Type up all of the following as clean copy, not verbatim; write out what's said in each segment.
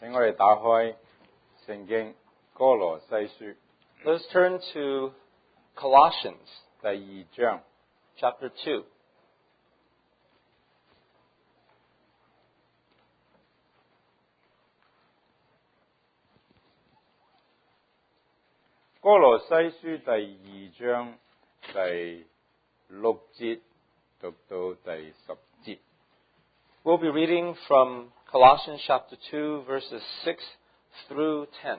請我哋打開聖經歌羅西書 Let's turn to Colossians 第2章 chapter 2. 歌羅西書第2章第6節讀到第10節。 We'll be reading from Colossians chapter 2, verses 6 through 10.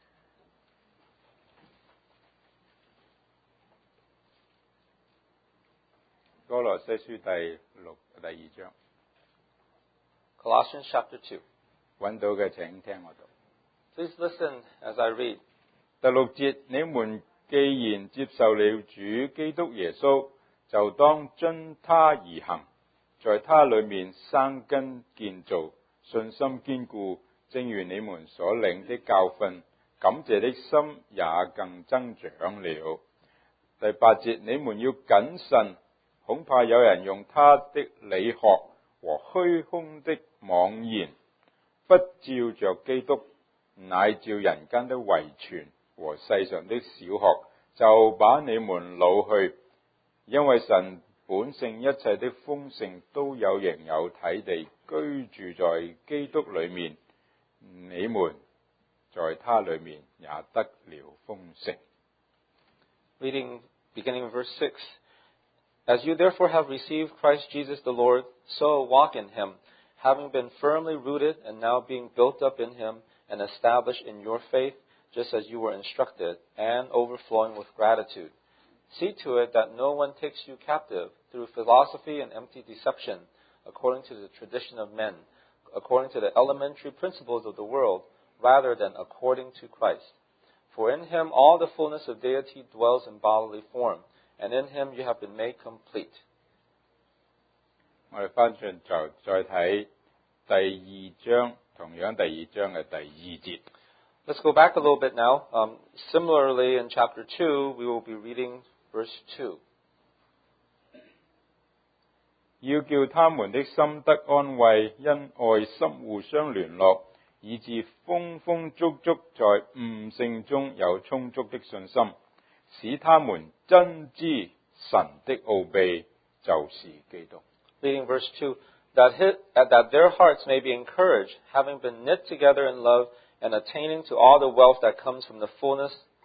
歌羅西書第2章 Colossians chapter 2. 揾到嘅請聽我讀。 Please listen as I read. 第6節，你們既然接受了主基督耶穌，就當遵他而行，在他裏面生根建造，信心堅固，正如你們所領的教訓，感謝的心也更增長了。第8節，你們要謹慎，恐怕有人用他的理學和虛空的妄言，不照着基督，乃照人間的遺傳和世上的小學，就把你們擄去。因為神本性一切的豐盛都有形有體地居住在基督裏面，你們在他裏面也得了豐盛。 Reading beginning verse 6. As you therefore have received Christ Jesus the Lord, so walk in him, having been firmly rooted and now being built up in him and established in your faith, just as you were instructed, and overflowing with gratitude. See to it that no one takes you captive through philosophy and empty deception, according to the tradition of men, according to the elementary principles of the world, rather than according to Christ. For in him all the fullness of deity dwells in bodily form, and in him you have been made complete. 我哋翻轉就再睇第2章，同樣第2章嘅第2節。 Let's go back a little bit now. Similarly, in chapter 2, we will be reading verse 2. 要叫他們的心得安慰，因愛心互相聯絡，以致豐豐足足在悟性中有充足的信心，使他們真知神的奧秘就是基督。 Reading verse 2, that their hearts may be encouraged, having been knit together in love, and attaining to all the wealth that comes from the full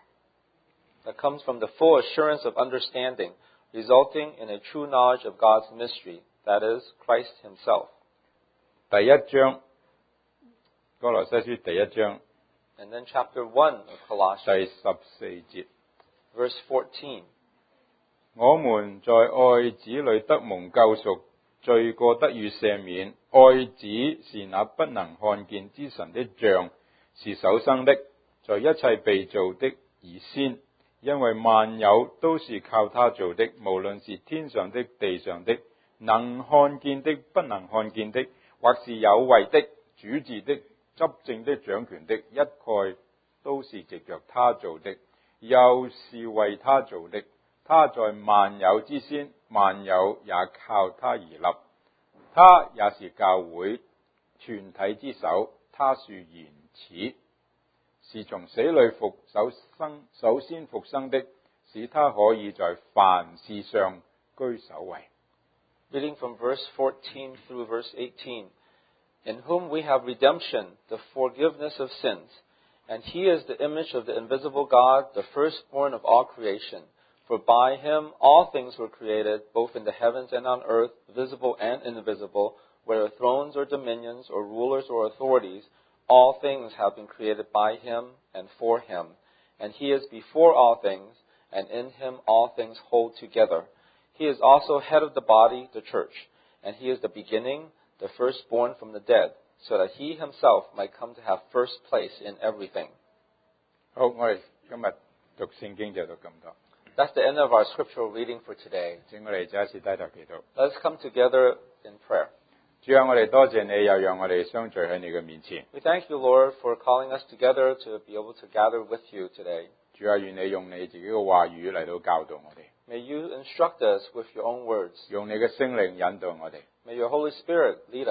assurance of understanding, resulting in a true knowledge of God's mystery, that is, Christ himself. 第1章，歌羅西書第1章 And then chapter 1 of 第 Colossians, 14節， verse 14. 我們在愛子裏得蒙救贖，罪過得以赦免。愛子是那不能看見之神的像，是首生的，在一切被造的以先，因為萬有都是靠他做的，無論是天上的、地上的，能看見的、不能看見的，或是有位的、主治的、執政的、掌權的，一概都是藉着他做的，又是為他做的。他在萬有之先，萬有也靠他而立。他也是教會全體之首。他是原始，是從死裏首先復生的，使他可以在凡事上居首位。 Reading from verse 14 through verse 18. In whom we have redemption, the forgiveness of sins. And he is the image of the invisible God, the firstborn of all creation. For by him all things were created, both in the heavens and on earth, visible and invisible, whether thrones or dominions or rulers or authorities. All things have been created by him and for him. And he is before all things, and in him all things hold together. He is also head of the body, the church. And he is the beginning, the firstborn from the dead, so that he himself might come to have first place in everything. 好，我哋今日讀聖經就到咁多。 That's the end of our scriptural reading for today. 請我哋再一次低頭祈禱。 Let's come together in prayer. 主啊，我哋多謝你，又讓我哋相聚喺你嘅面前。 We thank you, Lord, for calling us together to be able to gather with you today. 主啊，願你用你自己嘅話語嚟到教導我哋， May you instruct us with your own words. 用你嘅聖靈引導我哋， May your Holy Spirit lead us.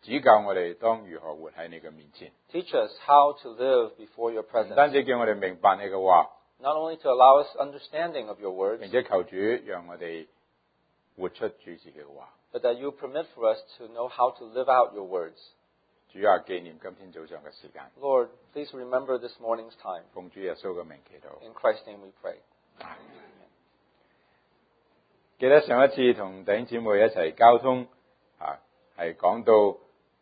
指教我哋當如何活喺你嘅面前， Teach us how to live before your 唔 presence. 單止叫我哋明白你嘅話， Not only to allow us understanding of your 並 words, 且求主讓我哋活出主自己嘅話。 but that you permit for us to know how to live out your words. 主啊，紀念今天早上嘅時間， Lord, please remember this morning's time. 奉主耶穌嘅名祈禱。 In Christ's name we pray. 記得上一次同弟兄姊妹一齊交通係講到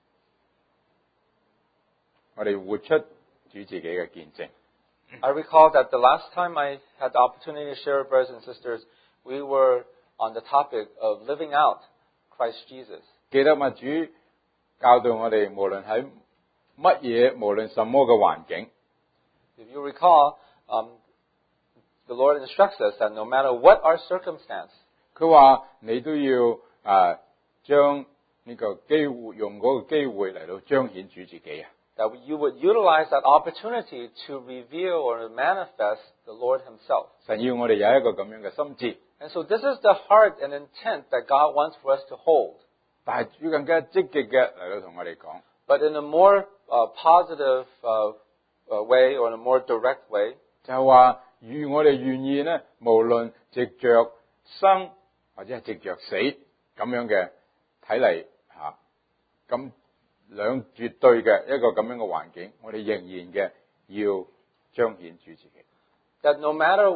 我哋活出主自己嘅見證。 I recall that the last time I had the opportunity to share with brothers and sisters, we were on the topic of living out Christ Jesus. 記得嘛，主教導我哋，無論喺乜嘢，無論什麼嘅環境， If you recall, the Lord instructs us that no matter what our circumstance, 佢話你都要將呢個機會，用嗰個機會嚟到彰顯主自己啊！ that you would utilize that opportunity to reveal or to manifest the Lord Himself. 神要我哋有一個咁樣嘅心志， And so this is the heart and intent that God wants for us to hold. 但係主更加積極嘅嚟到同我哋講， But in a more positive way or in a more direct way, 就係話如我哋願意呢，無論藉着生或者係藉着死咁樣嘅睇嚟咁兩絕對嘅一個咁樣嘅環境，我哋仍然嘅要彰顯主自己。 that no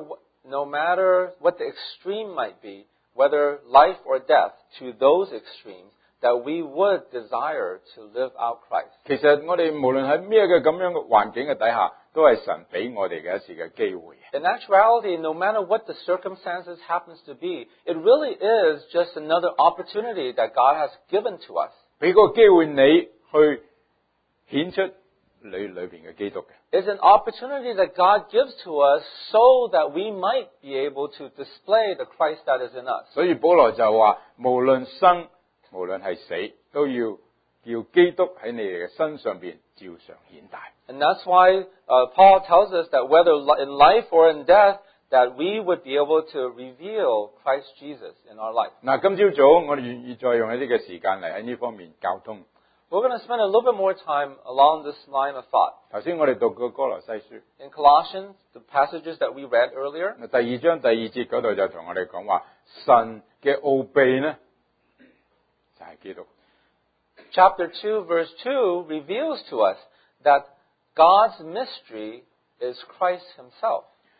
matter what the extreme might be, whether life or death, to those extremes, that we would desire to live out Christ. 其實我哋無論喺咩嘅咁樣嘅環境嘅底下，都係神俾我哋嘅一次嘅機會。 In actuality, no matter what the circumstances happens to be, it really is just another opportunity that God has given to us. 俾個機會你去顯出你裏邊嘅基督嘅。 It's an opportunity that God gives to us so that we might be able to display the Christ that is in us. 所以保羅就話，無論生，無論係死，都要叫基督喺你哋嘅身上邊照常顯大。 And that's why Paul tells us that whether in life or in death, that we would be able to reveal Christ Jesus in our life. 嗱，今朝早我哋願意再用一啲嘅時間嚟喺呢方面交通。 We're going to spend a little bit more time along this line of thought. 頭先我哋讀過歌羅西書， In Colossians, the passages that we read earlier, 第2章第2節嗰度就同我哋講話，神嘅奧秘呢，就係基督。 chapter 2, verse 2 reveals to us that God's mystery is Christ Himself.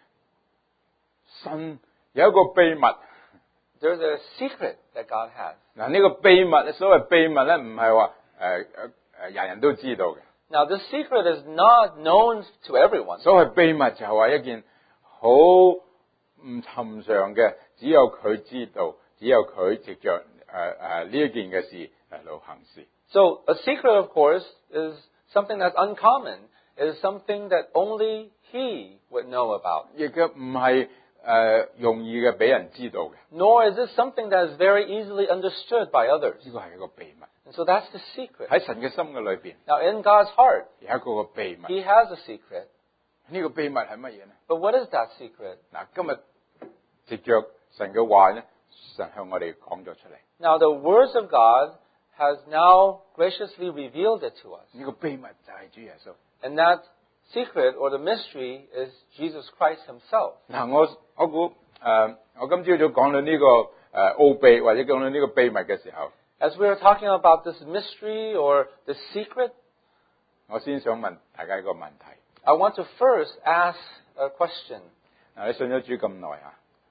神有一個秘密。 There's a secret that God has. 嗱，呢個秘密，所謂秘密咧，唔係話人人都知道嘅。 Now, this secret is not known to everyone. 所謂秘密就係話一件好唔尋常嘅，只有佢知道，只有佢藉着呢一件嘅事嚟到行事。 So, a secret, of course, is something that's uncommon. It is something that only He would know about. 亦嘅唔係容易嘅俾人知道嘅， Nor is it something that is very easily understood by others. 呢個係一個秘密。 And so that's the secret. 喺神嘅心嘅裏邊 Now, in God's heart, 有一個秘密。 He has a secret. 呢個秘密係乜嘢呢？ But what is that secret? 嗱，今日藉着神嘅話咧，神向我哋講咗出嚟。 Now, the words of God has now graciously revealed it to us. 呢個秘密就係主耶穌。 And that secret or the mystery is Jesus Christ Himself. 嗱，我估我今朝早講到呢個奧秘或者講到呢個秘密嘅時候， As we are talking about this mystery or the secret, 我先想問大家一個問題。 I want to first ask a question. 嗱，你信咗主咁耐啊？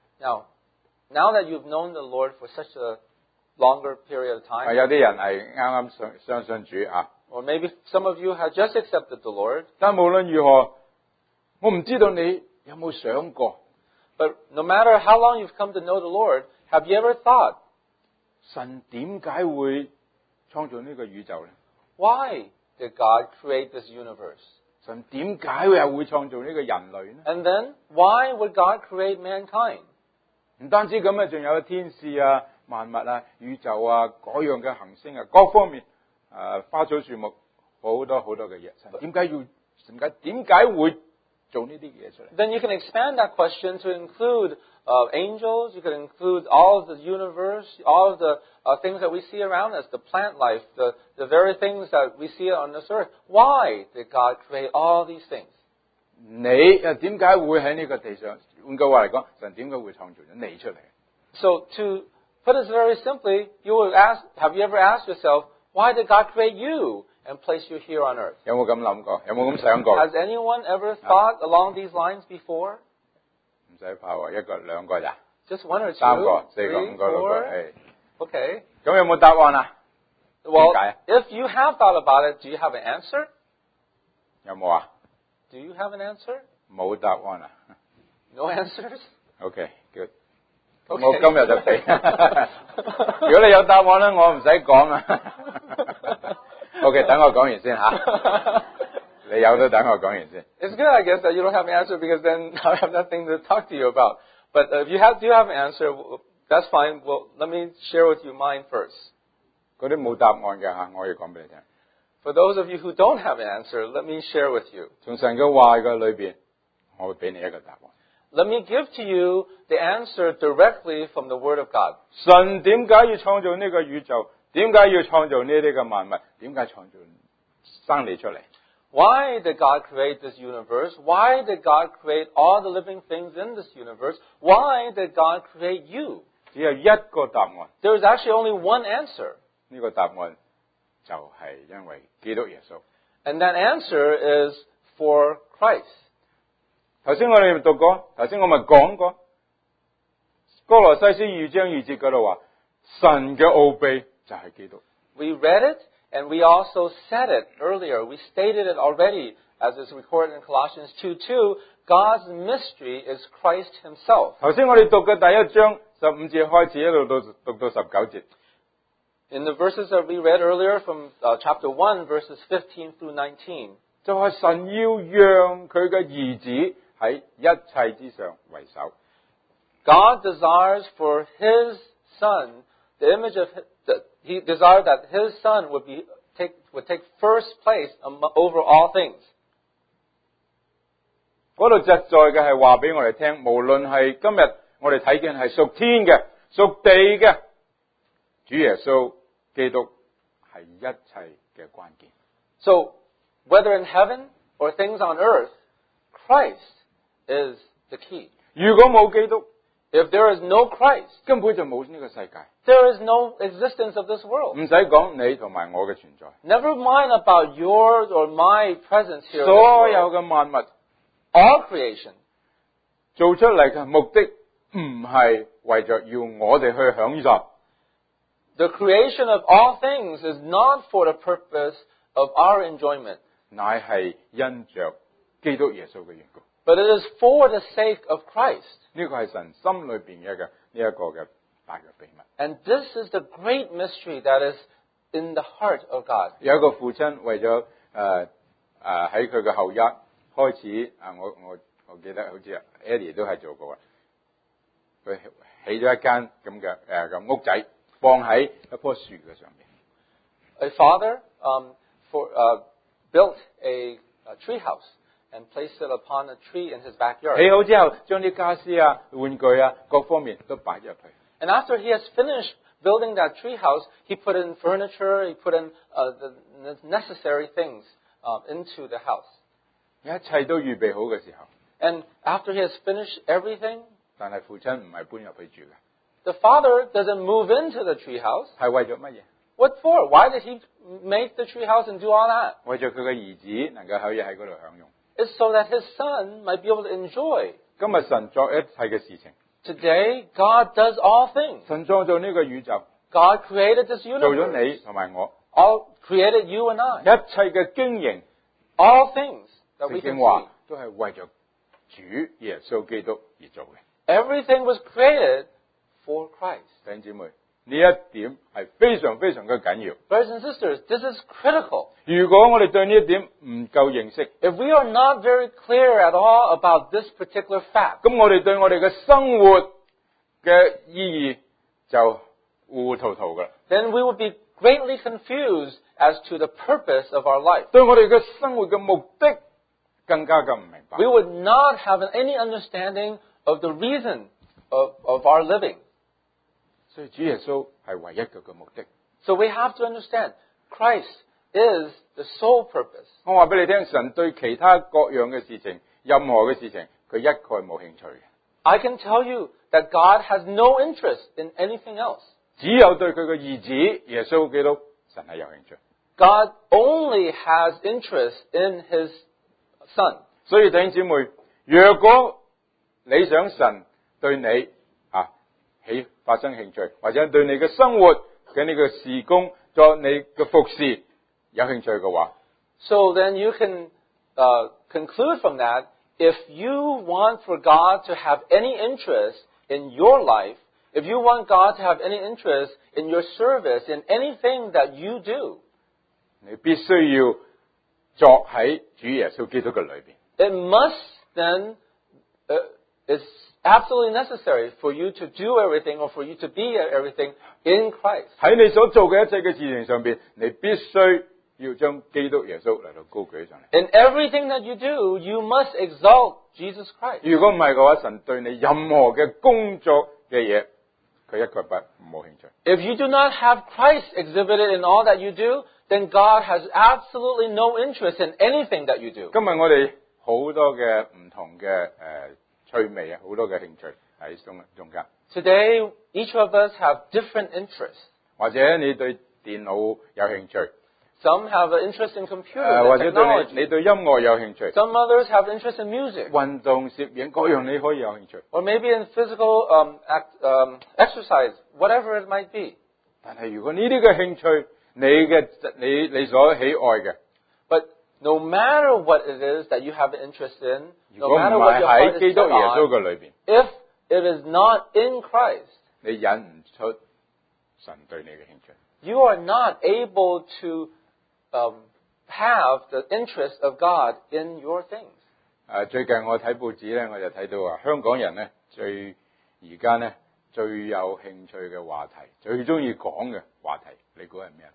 Now that you've known the Lord for such a longer period of time, 有啲人係啱啱相信主啊， or maybe some of you have just accepted the Lord, 但無論如何，我唔知道你有冇想過， but no matter how long you've come to know the Lord, have you ever thought, 神點解會創造呢個宇宙呢？ why did God create this universe? 神點解又會創造呢個人類呢？ And then, why would God create mankind? 唔單止咁啊，仲有天使啊、萬物啊、宇宙啊、嗰樣嘅行星啊，各方面花草樹木好多好多嘅嘢。神點解會做呢啲嘢出嚟？ Then you can expand that question to include angels. You could include all of the universe, all of the things that we see around us, the plant life, the very things that we see on this earth. Why did God create all these things? 你點解會喺呢個地上？換句話嚟講，神點解會創造咗你出嚟？ So to put it very simply, have you ever asked yourself, why did God create you and place you here on earth? 有冇咁諗過？有冇咁想過？ Has anyone ever thought along these lines before? 唔使怕喎，一個兩個咋？ Just one or two? 三個、四個、 three, 五個、六個， four? 係。 Okay. 咁有冇答案啊？ Well, 點解啊？ if you have thought about it, do you have an answer? 有冇啊？ Do you have an answer? 冇答案啊 No answers? ？OK，good。 Okay. 我今日就俾。如果你有答案咧，我唔使講啊。OK， 等我講完先嚇。你有都等我講完先。 It's good, I guess, that you don't have an answer because then I have nothing to talk to you about. But if you do have an answer, that's fine. Well, let me share with you mine first. 嗰啲冇答案嘅嚇，我可以講俾你聽。 For those of you who don't have an answer, let me share with you. 從神嘅話嘅裏邊，我會俾你一個答案。 Let me give to you the answer directly from the Word of God. 神點解要創造呢個宇宙？點解要創造呢啲嘅萬物？點解創造生你出嚟？ Why did God create this universe? Why did God create all the living things in this universe? Why did God create you? 只有一個答案， There is actually only one answer. 呢個答案就係因為基督耶穌。 And that answer is for Christ. 頭先我哋讀過，頭先我咪講過，歌羅西書2章2節嗰度話，神嘅奧秘就係基督。 We read it, and we also said it earlier. We stated it already, as is recorded in Colossians 2:2. God's mystery is Christ Himself. 頭先我哋讀嘅第一章15節開始，一路讀到19節。 In the verses that we read earlier from chapter 1, verses 15 through 19, 就係神要讓佢嘅兒子喺一切之上為首。 God desires for His Son, the image of He desired that His Son would take first place over all things. 嗰度實在嘅係話俾我哋聽，無論係今日我哋睇見係屬天嘅、屬地嘅，主耶穌基督係一切嘅關鍵。 So, whether in heaven or things on earth, Christ is the key. 如果冇基督， If there is no Christ, 根本就冇呢個世界。 there is no existence of this 唔 world. 使講你同埋我嘅存在， Never mind about yours or my presence here. in this 所有 world. 嘅萬物 All creation 做出嚟嘅目的唔係為着要我哋去享受， The creation of all things is not for the purpose of our enjoyment, 乃係因着基督耶穌嘅緣故。 but it is for the sake of Christ. 呢個係神心裏邊嘅呢一個嘅大嘅秘密。 And this is the great mystery that is in the heart of God. 有一個父親為咗喺佢嘅後院開始我記得好似 Eddie 都係做過啊，佢起咗一間咁嘅屋仔，放喺一棵樹嘅上面。 A father built a tree house and placed it upon a tree in his backyard. 起好之後，將啲家私啊、玩具啊各方面都擺入去。 And after he has finished building that tree house, he put in furniture, he put in the necessary things into the house. 一切都預備好嘅時候， And after he has finished everything, 但係父親唔係搬入去住嘅， the father doesn't move into the tree house. 係為咗乜嘢？ What for? Why did he make the tree house and do all that? 為咗佢嘅兒子能夠可以喺嗰度享用。 It's so that his son might be able to enjoy. 今日神作一切嘅事情， Today, God does all things. 神創造呢個宇宙， God created this 做咗 universe. 你同埋我， All created you and I. 一切嘅經營， All things that 聖 we 經 can 話 see. 都係為咗主耶穌基督而做嘅。 Everything was created for Christ. 弟兄姊妹，呢一點係非常非常嘅緊要。 Brothers and sisters, this is critical. 如果我哋對呢一點唔夠認識， If we are not very clear at all about this particular fact, 咁我哋對我哋嘅生活嘅意義就糊糊塗塗噶啦。 then we would be greatly confused as to the purpose of our life. 對我哋嘅生活嘅目的更加咁唔明白。 We would not have any understanding of the reason of our living. 所以主耶穌係唯一嘅目的。 So we have to understand Christ is the sole purpose. 我話俾你聽，神對其他各樣嘅事情，任何嘅事情，佢一概冇興趣嘅。 I can tell you that God has no interest in anything else. 只有對佢嘅兒子耶穌基督，神係有興趣。 God only has interest in His Son. 所以弟兄姊妹，若果你想神對你發生興趣，或者對你嘅生活嘅呢個事工作你嘅服侍有興趣嘅話， So then you can conclude from that, if you want for God to have any interest in your life, if you want God to have any interest in your service, in anything that you do, 你必須要作喺主耶穌基督嘅裏邊。 it must then, it's absolutely necessary for you to do everything or for you to be everything in Christ. 喺你所做嘅一切嘅事情上邊，你必須要將基督耶穌嚟到高舉上嚟。 In everything that you do, you must exalt Jesus Christ. 如果唔係嘅話，神對你任何嘅工作嘅嘢，佢一概冇興趣。 If you do not have Christ exhibited in all that you do, then God has absolutely no interest in anything that you do. 今日我哋好多嘅唔同嘅趣味啊，好多嘅興趣喺中間。 Today, each of us have different interests. 或者你對電腦有興趣， Some have an interest in computers 或 and 者對 technology. 你對音樂有興趣， Some others have interest in music. 運動、攝影各樣你可以有興趣。 Or maybe in physical exercise, whatever it might be. 但係如果呢啲嘅興趣，你所喜愛嘅， But no matter what it is that you have an interest in, 如 no 果唔 matter what 係 your heart 喺 is 基督 set 耶穌 on, 嘅裏邊， if it is not in Christ, 你引唔出神對你嘅興趣。 you are not able to have the interest of God in your things. 最近我睇報紙咧，我就睇到話香港人咧而家咧最有興趣嘅話題，最中意講嘅話題，你估係咩啊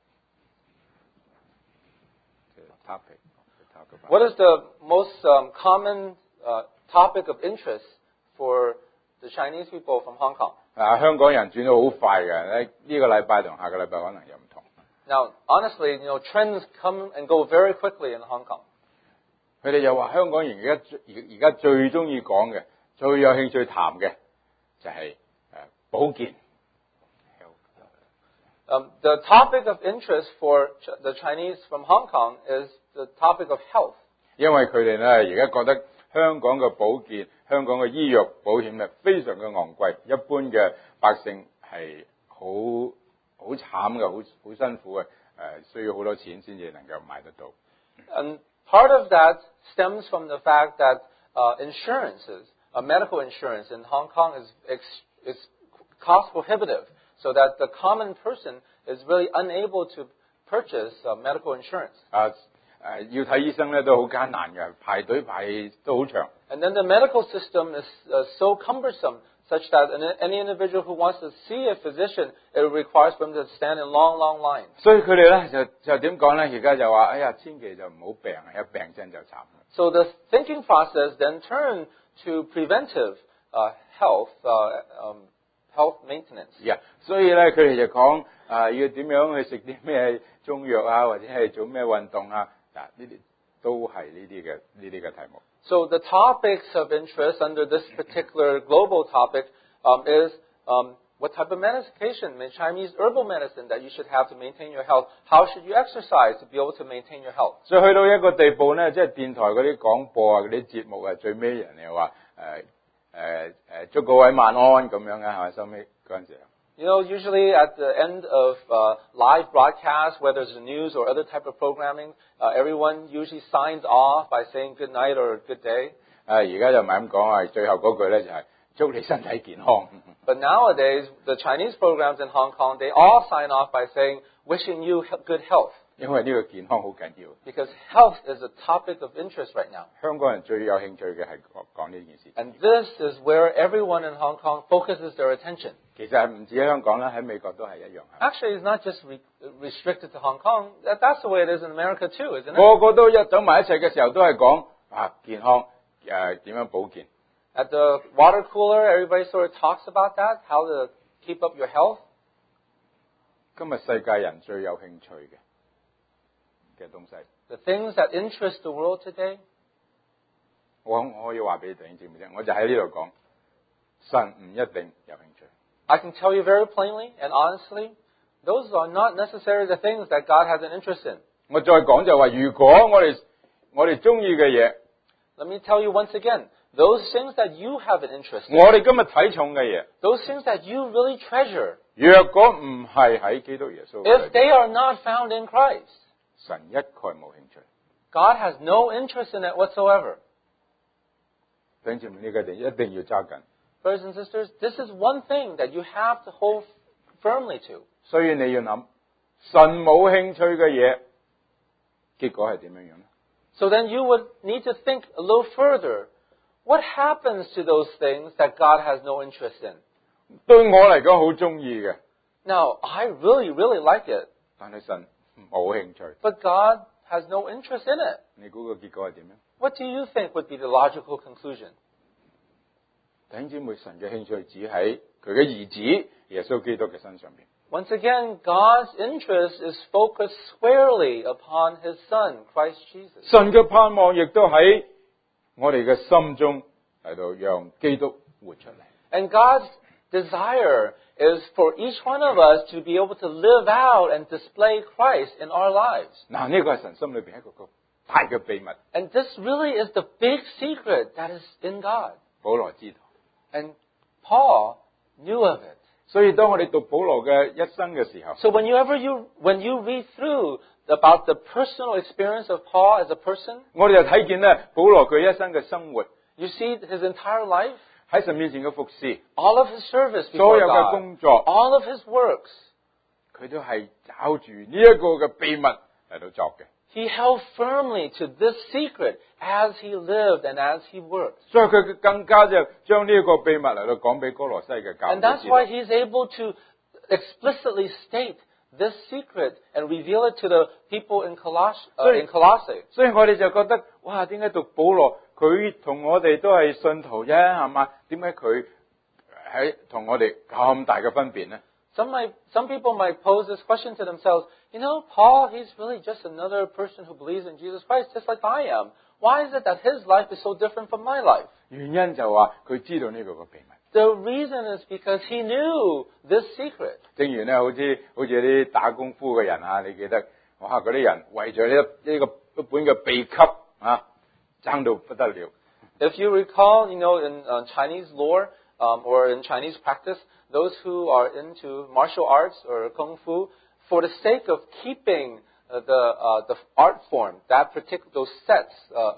？Topic. What is the most common topic of interest for the Chinese people from Hong Kong? 香港人轉得好快嘅，呢個禮拜同下個禮拜可能又唔同。 Now, honestly, trends come and go very quickly in Hong Kong. 佢哋又話香港人而家最中意講嘅、最有興趣談嘅就係保健。 The topic of interest for the Chinese from Hong Kong is the topic of health. 因為佢哋咧而家覺得香港嘅保健、香港嘅醫藥保險咧非常嘅昂貴，一般嘅百姓係好慘嘅，好辛苦嘅，需要好多錢先至能夠買得到。 And part of that stems from the fact that insurances, medical insurance in Hong Kong is cost prohibitive, so that the common person is really unable to purchase medical insurance. 要睇醫生咧都好艱難嘅，排隊排都好長。 And then the medical system is so cumbersome, such that any individual who wants to see a physician, it requires them to stand in long, long lines. 所以佢哋咧就點講咧？而家就話：哎呀，千祈就唔好病，一病真就慘。 So the thinking process then turned to preventive health maintenance. 所以咧佢哋就講要點樣去食啲咩中藥啊，或者係做咩運動啊？呢啲都係呢啲嘅題目。 So the topics of interest under this particular global topic is what type of medication, Chinese herbal medicine that you should have to maintain your health. How should you exercise to be able to maintain your health? 所以去到一個地步咧，即係電台嗰啲廣播啊，嗰啲節目啊，最尾人又話祝各位晚安咁樣啊，係咪收尾嗰陣時？ Usually at the end of live broadcasts, whether it's the news or other type of programming, everyone usually signs off by saying good night or good day. 而家就唔係咁講啊，最後嗰句咧就係祝你身體健康。 But nowadays, the Chinese programs in Hong Kong, they all sign off by saying wishing you good health. 因為呢個健康好緊要。 Because health is a topic of interest right now. 香港人最有興趣嘅係講呢件事。 And this is where everyone in Hong Kong focuses their attention. 其實唔止喺香港啦，喺美國都係一樣。 Actually, it's not just restricted to Hong Kong. That's the way it is in America too, isn't it? 個個都走埋一齊嘅時候，都係講健康點樣保健。 At the water cooler, everybody sort of talks about that, how to keep up your health. 今日世界人最有興趣嘅東西， The things that interest the world today. 我可以話俾弟兄姊妹聽，我就喺呢度講，神唔一定有興趣。 I can tell you very plainly and honestly, those are not necessarily the things that God has an interest in. 我再講就話，如果我哋中意嘅嘢， Let me tell you once again, those things that you have an interest in, 我哋今日睇重嘅嘢， those things that you really treasure, 若果唔係喺基督耶穌嘅裏 if they are not found in Christ, 神一概冇興趣。 God has no interest in it whatsoever. 弟兄姊妹，呢個一定要揸緊。 Brothers and sisters, this is one thing that you have to hold firmly to. 所以你要諗，神冇興趣嘅嘢，結果係點樣樣咧？ So then you would need to think a little further. What happens to those things that God has no interest in? 對我嚟講好中意嘅， Now, I really, really like it, 但係神冇興趣。 but God has no interest in it. 你估個結果係點樣？ What do you think would be the logical conclusion? 弟兄姊妹，神嘅興趣只喺佢嘅兒子耶穌基督嘅身上邊。 Once again, God's interest is focused squarely upon His Son, Christ Jesus. 神嘅盼望亦都喺我哋嘅心中嚟到讓基督活出嚟。 And God's desire is for each one of us to be able to live out and display Christ in our lives. 嗱，呢個係神心裏邊一個大嘅秘密。 And this really is the big secret that is in God. 保羅知道， And Paul knew of it. 所以當我哋讀保羅嘅一生嘅時候， So when you read through about the personal experience of Paul as a person, 我哋就睇見咧保羅佢一生嘅生活， you see his entire life, 喺神面前嘅服侍， all of his service 所 before 有嘅 God, 工作， all of his works. 佢都係找住呢一個嘅秘密嚟到作嘅。 He held firmly to this secret as he lived and as he worked. 所以佢更加就將呢一個秘密嚟到講俾哥羅西嘅教 And 會 that's 知道 why he's able to explicitly state this secret and reveal it to the people in Colossae. 所以我哋就覺得，哇！點解讀保羅佢同我哋都係信徒啫，係嘛？點解佢喺同我哋咁大嘅分別呢？ Some people might pose this question to themselves, Paul, he's really just another person who believes in Jesus Christ, just like I am. Why is it that his life is so different from my life? 原因就話佢知道呢個秘密。 The reason is because he knew this secret. 正如咧，好似啲打功夫嘅人啊，你記得，哇！嗰啲人為咗呢個本嘅秘笈啊，爭到不得了。 If you recall, in Chinese lore or in Chinese practice, those who are into martial arts or kung fu, for the sake of keeping the art form, those sets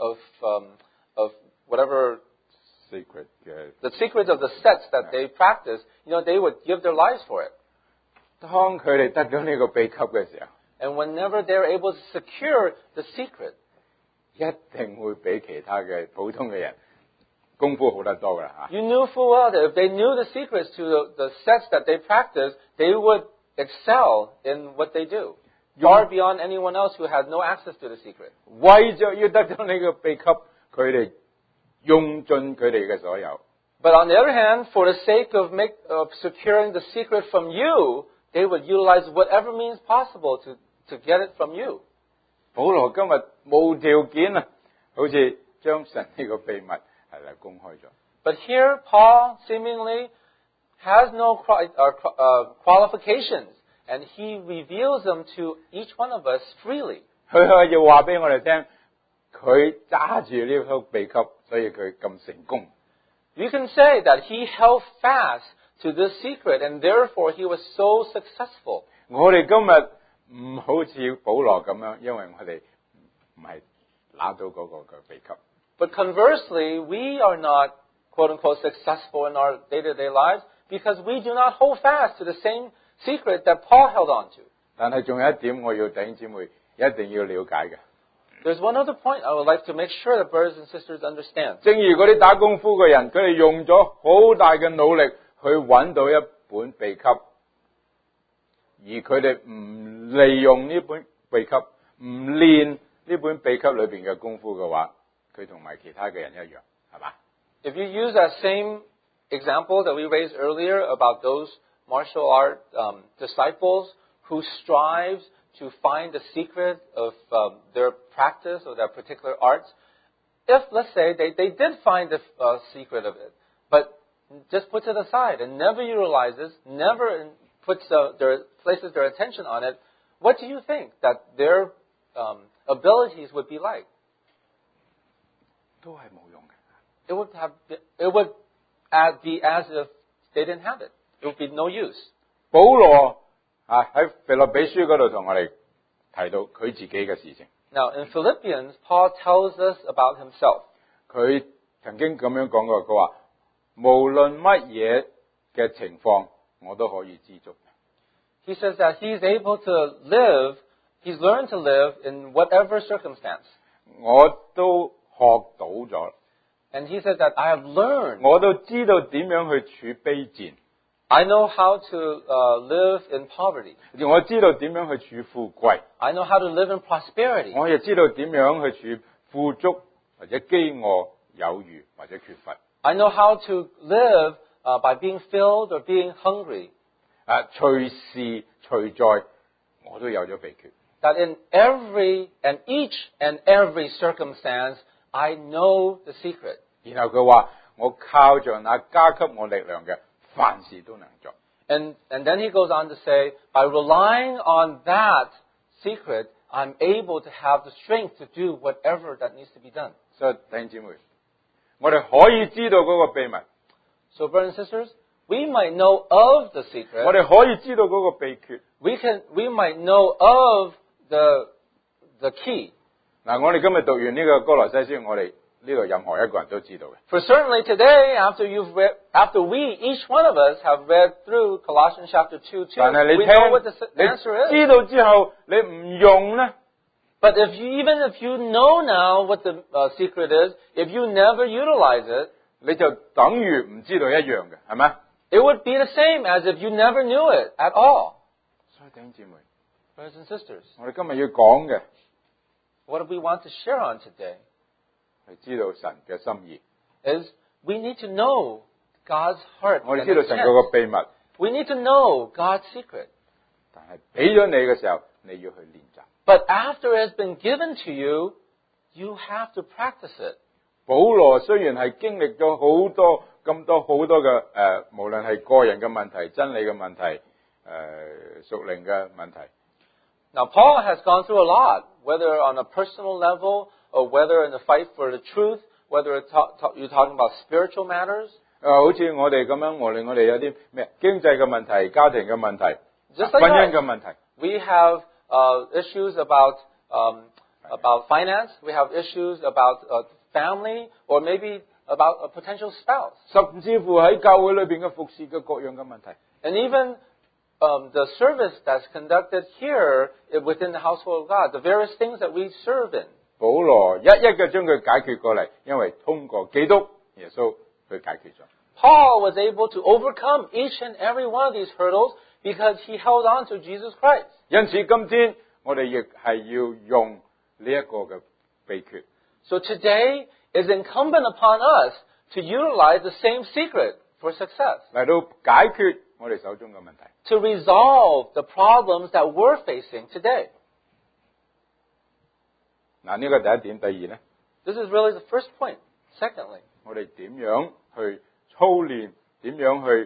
of whatever secret 嘅 the secret of the sets that they practice, they would give their lives for it. 當佢哋得到呢個秘笈嘅時候， And whenever they're able to secure the secret, 一定會比其他嘅普通嘅人功夫好得多㗎嚇。 you knew full well that if they knew the secrets to the sets that they practice, they would excel in what they do, far beyond anyone else who had no access to the secret. 為咗要得到呢個秘笈，佢哋用盡佢哋嘅所有。 But on the other hand, for the sake of securing the secret from you, they would utilize whatever means possible to get it from you. 保羅今日無條件啊，好似將神呢個秘密係嚟公開咗。 But here, Paul seemingly has no qualifications, and he reveals them to each one of us freely. 佢要話俾我哋聽，佢揸住呢個秘笈，所以佢咁成功。 You can say that he held fast to this secret, and therefore he was so successful. 我哋今日唔好似保羅咁樣，因為我哋唔係拿到嗰個嘅秘笈。 But conversely, we are not, quote unquote, successful in our day-to-day lives because we do not hold fast to the same secret that Paul held on to. 但係仲有一點，我要弟兄姊妹一定要了解嘅。 There's one other point I would like to make sure that brothers and sisters understand. 正如嗰啲打功夫嘅人，佢哋用咗好大嘅努力去揾到一本秘笈，而佢哋唔利用呢本秘笈，唔練呢本秘笈裏邊嘅功夫嘅話，佢同埋其他嘅人一樣，係嘛？ If you use that same example that we raised earlier about those martial art disciples who strives to find the secret of their practice or their particular arts, if, let's say, they did find the secret of it, but just puts it aside and never utilizes, never places their attention on it, what do you think that their abilities would be like? 都係冇用嘅。 It would be as if they didn't have it. It would be no use. 保羅喺腓立比書嗰度同我哋提到佢自己嘅事情。 Now, in Philippians, Paul tells us about himself. 佢曾經咁樣講過，佢話無論乜嘢嘅情況，我都可以知足。 He says that he's able to live, he's learned to live in whatever circumstance. 我都學到咗， And he says that I have learned. 我都知道點樣去處卑賤， I know how to live in poverty. 我知道點樣去處富貴， I know how to live in prosperity. 我亦知道點樣去處富足或者飢餓有餘或者缺乏。 I know how to live by being filled or being hungry. 隨時隨在，我都有咗秘訣。 That in each and every circumstance, I know the secret. 然後佢話：我靠着那加給我力量嘅，凡事都能做。 And then he goes on to say, by relying on that secret, I'm able to have the strength to do whatever that needs to be done. 所以弟兄姊妹，我哋可以知道嗰個秘密， So, brothers and sisters, we might know of the 我 secret. 哋可以知道嗰個秘訣。 We might know of the key. 嗱，我哋今日讀完呢個歌羅西書，我哋呢度任何一個人都知道嘅。 For certainly today, after we, each one of us, have read through Colossians chapter 2, 2, 但係你 we 聽， know what the 你 answer is. 知道之後，你唔用咧， But even if you know now what the secret is, if you never utilize it, 你就等於唔知道一樣嘅，係咪？ it would be the same as if you never knew it at all. 所以弟兄姊妹， Brothers and sisters, 我哋今日要講嘅 what do we want to share on today 係知道神嘅心意， is we need to know God's heart. 我哋 and 知道神嗰個 intent. 秘密， We need to know God's secret. 但係俾咗你嘅時候，你要去練習。 But after it has been given to you, you have to practice it. 保羅雖然係經歷咗好多嘅無論係個人嘅問題、真理嘅問題、屬靈嘅問題。 Now, Paul has gone through a lot, whether on a personal level or whether in the fight for the truth, whether you're talking about spiritual matters. 好似我哋咁樣，無論我哋有啲咩經濟嘅問題、家庭嘅問題、 Just like 婚姻 that. 嘅問題， We have issues about finance. We have issues about family, or maybe about a potential spouse. 甚至乎喺教會裏邊嘅服侍嘅各樣嘅問題。 And even the service that's conducted here within the household of God, the various things that we serve in. 保羅一一嘅將佢解決過嚟，因為通過基督耶穌去解決咗。 Paul was able to overcome each and every one of these hurdles because he held on to Jesus Christ. 因此今天我哋亦係要用呢一個嘅秘訣。 So today is incumbent upon us to utilize the same secret for success, 嚟到解決我哋手中嘅問題。 to resolve the problems that we're facing today. 嗱，呢個第一點，第二咧， This is really the first point. Secondly, 我哋點樣去操練，點樣去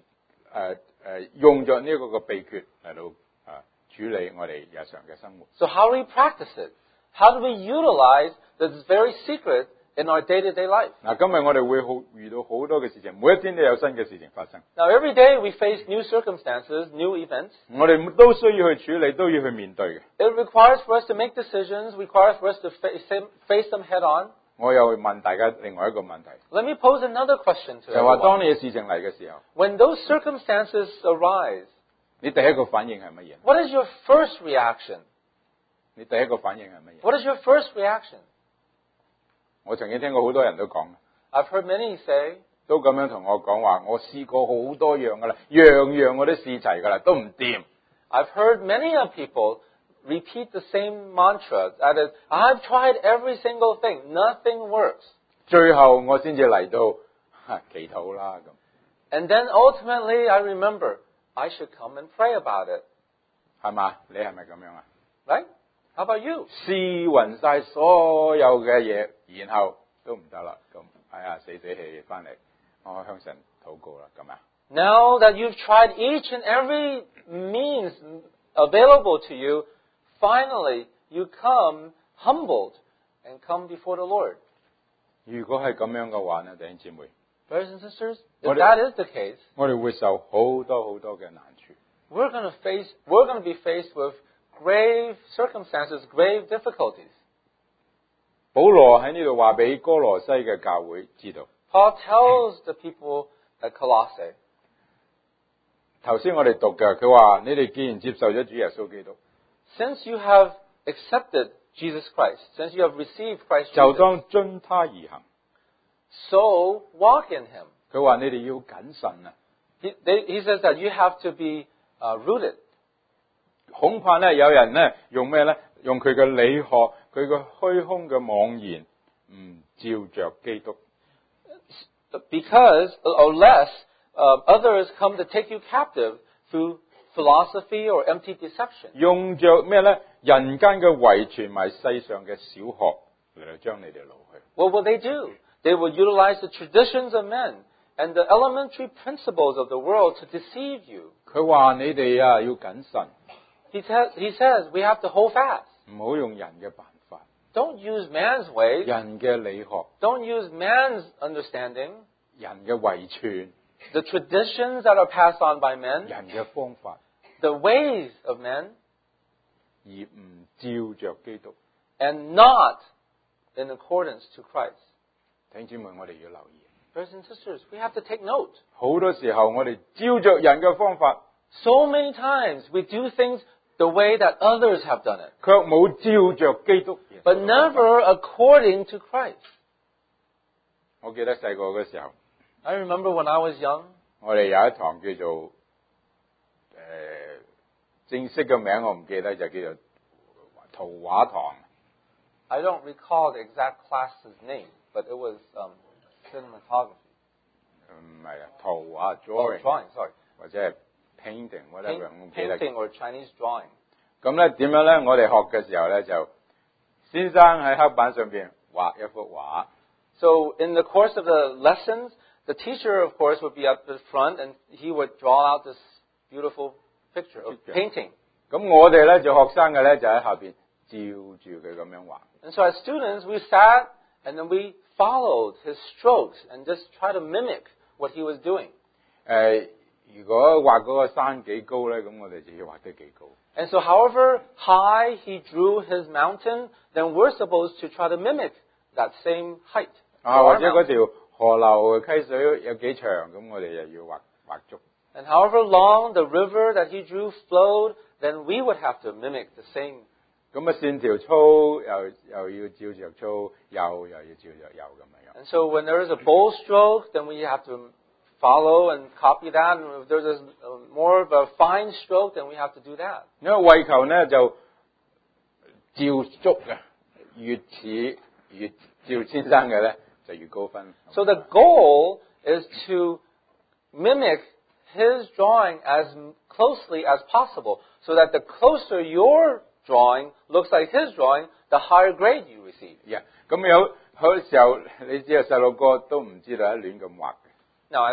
用咗呢個嘅秘訣嚟到處理我哋日常嘅生活。 so how do we practice it? How do we utilize this very secret in our day-to-day life? 嗱，今日我哋會遇到好多嘅事情，每一天都有新嘅事情發生， Now, every day we face new circumstances, new events. 我哋都需要去處理，都要去面對嘅。 It requires for us to make decisions, requires for us to face them head on. 我又會問大家另外一個問題， Let me pose another question to 就係話 everyone. 當你嘅事情嚟嘅時候， When those circumstances arise, 你第一個反應係乜嘢？ what is your first reaction? 你第一個反應係乜嘢？ What is your first reaction? 我曾經聽過好多人都講， I've heard many say, 都咁樣同我講話，我試過好多樣噶啦，樣樣我都試齊噶啦，都唔掂。 I've heard many of people repeat the same mantra. That is, I've tried every single thing. Nothing works. 最後我先至嚟到祈禱啦咁。 And then ultimately, I remember I should come and pray about it. 係嘛？你係咪咁樣啊？ Right? How about you? 試勻晒所有嘅嘢，然後都唔得啦，咁死氣翻嚟，我向神禱告啦，咁啊。 Now that you've tried each and every means available to you, finally you come humbled and come before the Lord. 如果係咁樣嘅話呢，弟兄姊妹， Brothers and sisters, if What- that is the case, 我哋會受好多嘅難處。 we're going to be faced with grave circumstances, grave difficulties. 保羅喺呢度話俾哥羅西嘅教會知道， Paul tells the people at Colossae, 頭先我哋讀嘅，佢話你哋既然接受咗主耶穌基督， since you have accepted Jesus Christ, since you have received Christ 就 Jesus, 當遵他而行。 so walk in Him. 佢話你哋要謹慎啊， He says that you have to be rooted. 恐怕咧有人咧用咩咧？用佢嘅理學，佢嘅虛空嘅妄言，唔照着基督。 Because, or lest, others come to take you captive through philosophy or empty deception. 用着咩咧？人間嘅遺傳埋世上嘅小學嚟到將你哋擄去。 What will they do? They will utilize the traditions of men and the elementary principles of the world to deceive you. 佢話你哋要謹慎， He says we have to hold fast. 唔好用人嘅辦法， Don't use man's ways. 人嘅理學， Don't use man's understanding. 人嘅遺傳， The traditions that are passed on by men. 人嘅方法， The ways of men. 而唔照着基督。 And not in accordance to Christ. 弟兄姊妹，我哋要留意， Brothers and sisters, we have to take note. 好多時候我哋照着人嘅方法， So many times we do things the way that others have done it, 卻冇照着基督。 but never according to Christ. 我記得細個嘅時候， I remember when I was young, 我哋有一堂叫做正式嘅名我唔記得，就叫做圖畫堂。 I don't recall the exact class's name, but it was cinematography. 唔係啊，圖畫 Oh, drawing drawing, sorry. 或者係 painting whatever，我唔記得。 Painting or Chinese drawing. 咁咧點樣咧？我哋學嘅時候咧就先生喺黑板上邊畫一幅畫， So in the course of the lessons, the teacher, of course, would be up the front and he would draw out this beautiful picture of painting. 咁我哋咧做學生嘅咧就喺下邊照住佢咁樣畫。 And so as students, we sat and then we followed his strokes and just try to mimic what he was doing. 如果畫嗰個山幾高咧，咁我哋就要畫得幾高。 And so however high he drew his mountain, then we're supposed to try to mimic that same height. for 或 our 者嗰 mountain. 條河流溪水有幾長，咁我哋又要畫足。 And however long the river that he drew flowed, then we would have to mimic the same. 咁線條粗又要照着粗，又要照着幼咁樣。 And so when there is a bold stroke, then we have to follow and copy that. And if there's more of a fine stroke, then we have to do that. 因為為求呢就照足嘅，越似越照先生嘅咧就越高分。 So the goal is to mimic his drawing as closely as possible, so that the closer your drawing looks like his drawing, the higher grade you receive. 咁有好多時候，你知道細路哥都唔知道一亂咁畫嘅。 Now, as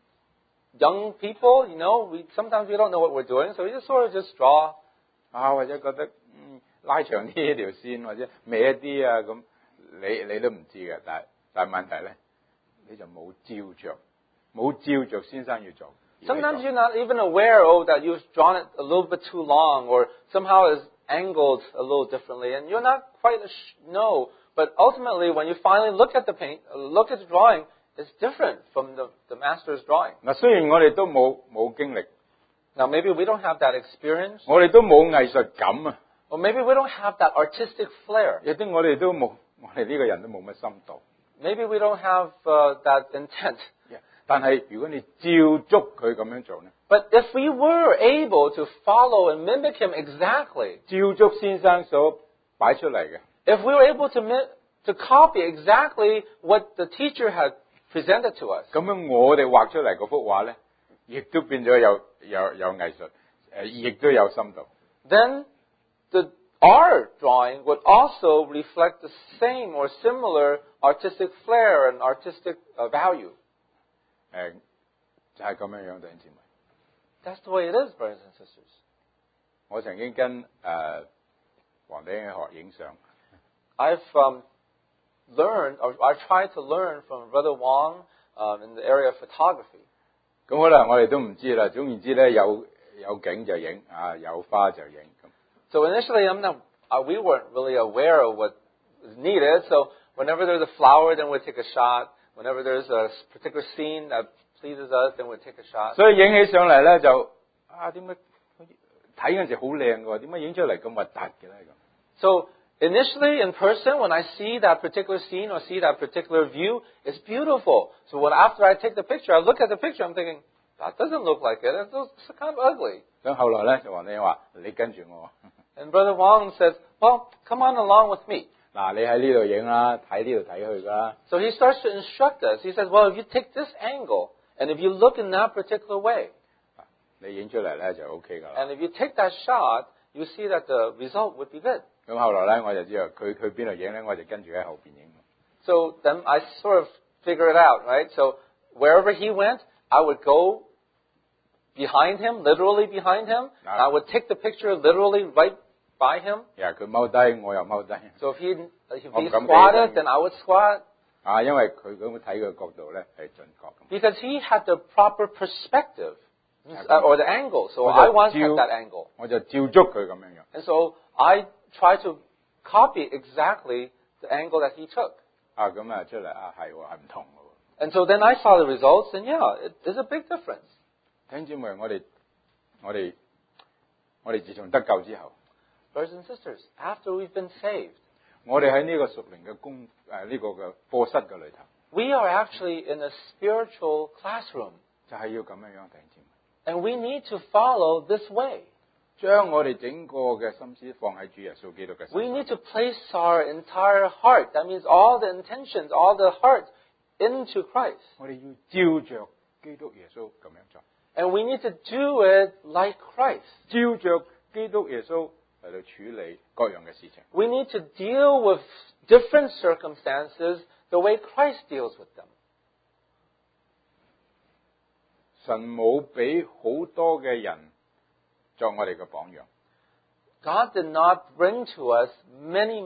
young people, sometimes we don't know what we're doing, so we just sort of just draw. 或者覺得拉長啲呢條線，或者歪一啲啊咁，你都唔知嘅。但係問題咧，你就冇照着先生要做。 Sometimes you're not even aware, that you've drawn it a little bit too long, or somehow is angled a little differently, and you're not quite know. But ultimately, when you finally look at the the drawing, it's different from the master's drawing. 嗱，雖然我哋都冇經歷， Now, maybe we don't have that experience, 我哋都冇藝術感啊， or maybe we don't have that artistic flair. 亦都我哋呢個人都冇乜深度。 Maybe we don't have that intent. 但係如果你照足佢咁樣做呢， But if we were able to follow and mimic him exactly, 照足先生所擺出嚟嘅， if we were able to to copy exactly what the teacher had presented to us. 咁樣我哋畫出嚟嗰幅畫咧，亦都變咗有藝術，亦都有深度。 Then our drawing would also reflect the same or similar artistic flair and artistic value. 就係咁樣樣，弟兄姊妹。 That's the way it is, brothers and sisters. 我曾經跟黃弟兄學影相， I've learned, or I've tried to learn from Brother Wong in the area of photography. 咁可能我哋都唔知啦。總言之咧，有景就影，有花就影咁。 So initially, we weren't really aware of what is needed. So whenever there's a flower, then we'd take a shot. Whenever there's a particular scene that pleases us, then we'd take a shot. 所以影起上嚟咧就點解睇嗰陣時好靚嘅喎？點解影出嚟咁核突嘅咧咁？ So initially, in person, when I see that particular scene or see that particular view, it's beautiful. So after I take the picture, I look at the picture, I'm thinking, that doesn't look like it. It looks kind of ugly. 咁後來咧就黃弟兄話：你跟住我。 And Brother Wong says, well, come on along with me. 嗱，你喺呢度影啦，睇呢度睇去㗎啦。 So he starts to instruct us. He says, well, if you take this angle, and if you look in that particular way, 你影出嚟咧就 OK 㗎啦。 and if you take that shot, you see that the result would be good. 咁後來咧我就知道佢邊度影咧，我就跟住喺後邊影。 So then I sort of figure it out, right? So wherever he went, I would go behind him, literally behind him. And I would take the picture literally right by him. 佢踎低，我又踎低。 So if he squatted, then I would squat. 因為佢咁睇嘅角度咧係準確。 Because he had the proper perspective, or the angle. So I once had that angle. 我就照足佢咁樣樣。 And so I try to copy exactly the angle that he took. 咁出嚟係唔同嘅喎。 And so then I saw the results, and yeah, it is a big difference. 弟兄姊妹，我哋自從得救之後， Brothers and sisters, after we've been saved, 我哋喺呢個屬靈嘅呢個嘅課室嘅裏頭， we are actually in a spiritual classroom. 就係要咁樣樣，弟兄姊妹， And we need to follow this way. 將我哋整個嘅心思放喺主耶穌基督嘅身 We 上。 need to place our entire heart, that means all the intentions, all the heart, into Christ. 我哋要照着基督耶穌咁樣做， And we need to do it like Christ. 照着基督耶穌嚟到處理各樣嘅事情。 We need to deal with different circumstances the way Christ deals with them. 神冇俾好多嘅人作我哋嘅榜樣。 God did not bring to us many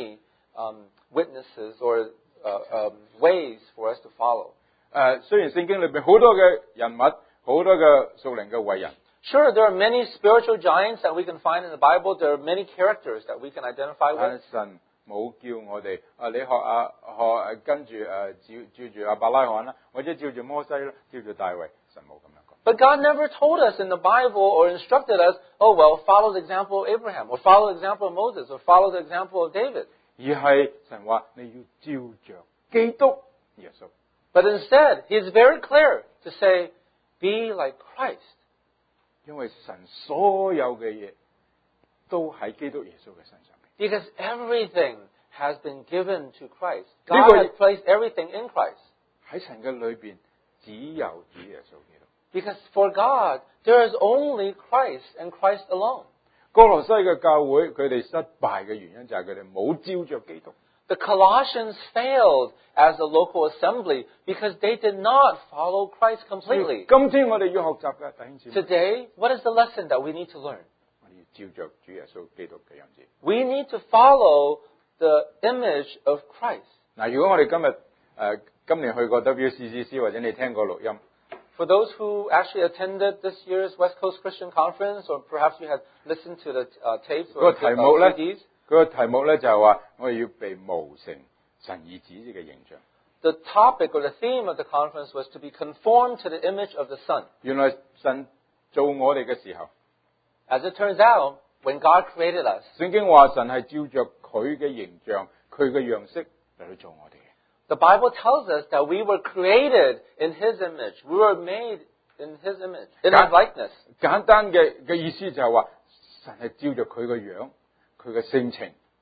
witnesses or ways for us to follow. 雖然聖經裏邊好多嘅人物，好多嘅屬靈嘅偉人， Sure, there are many spiritual giants that we can find in the Bible. There are many characters that we can identify 但 with. 係神冇叫我哋你學跟住照住亞伯拉罕啦，或者照住摩西啦，照住大衛，神冇咁樣講。 But God never told us in the Bible or instructed us, oh, well, follow the example of Abraham, or follow the example of Moses, or follow the example of David. 而係神話你要照着基督耶穌， But instead, He is very clear to say, be like Christ. 因為神所有嘅嘢都喺基督耶穌嘅身上邊。 Because everything has been given to Christ. This God way- has placed everything in Christ. 喺神嘅裏邊只有主耶穌基督。 Because for God, there is only Christ and Christ alone. 哥羅西嘅教會佢哋失敗嘅原因就係佢哋冇照着基督。 The Colossians failed as a local assembly because they did not follow Christ completely. 今天我哋要學習嘅弟兄姊妹， Today, what is the lesson that we need to learn? 我哋要照着主耶穌基督嘅樣子。 We need to follow the image of Christ. 嗱，如果我哋今年去過 WCCC 或者你聽過錄音， For those who actually attended this year's West Coast Christian Conference, or perhaps you had listened to the tapes 嗰個 or 題目咧， CDs, 佢個題目咧就係話我哋要被模成神兒子嘅形象。 the topic or the theme of the conference was to be conformed to the image of the Son. 原來神做我哋嘅時候， As it turns out, when God created us, 聖經話神係照着佢嘅形象、佢嘅樣式嚟去做我哋嘅。 the Bible tells us that we were created in His image. We were made in His image, in His likeness. 簡單嘅意思就係話，神係照着佢嘅樣、佢嘅性情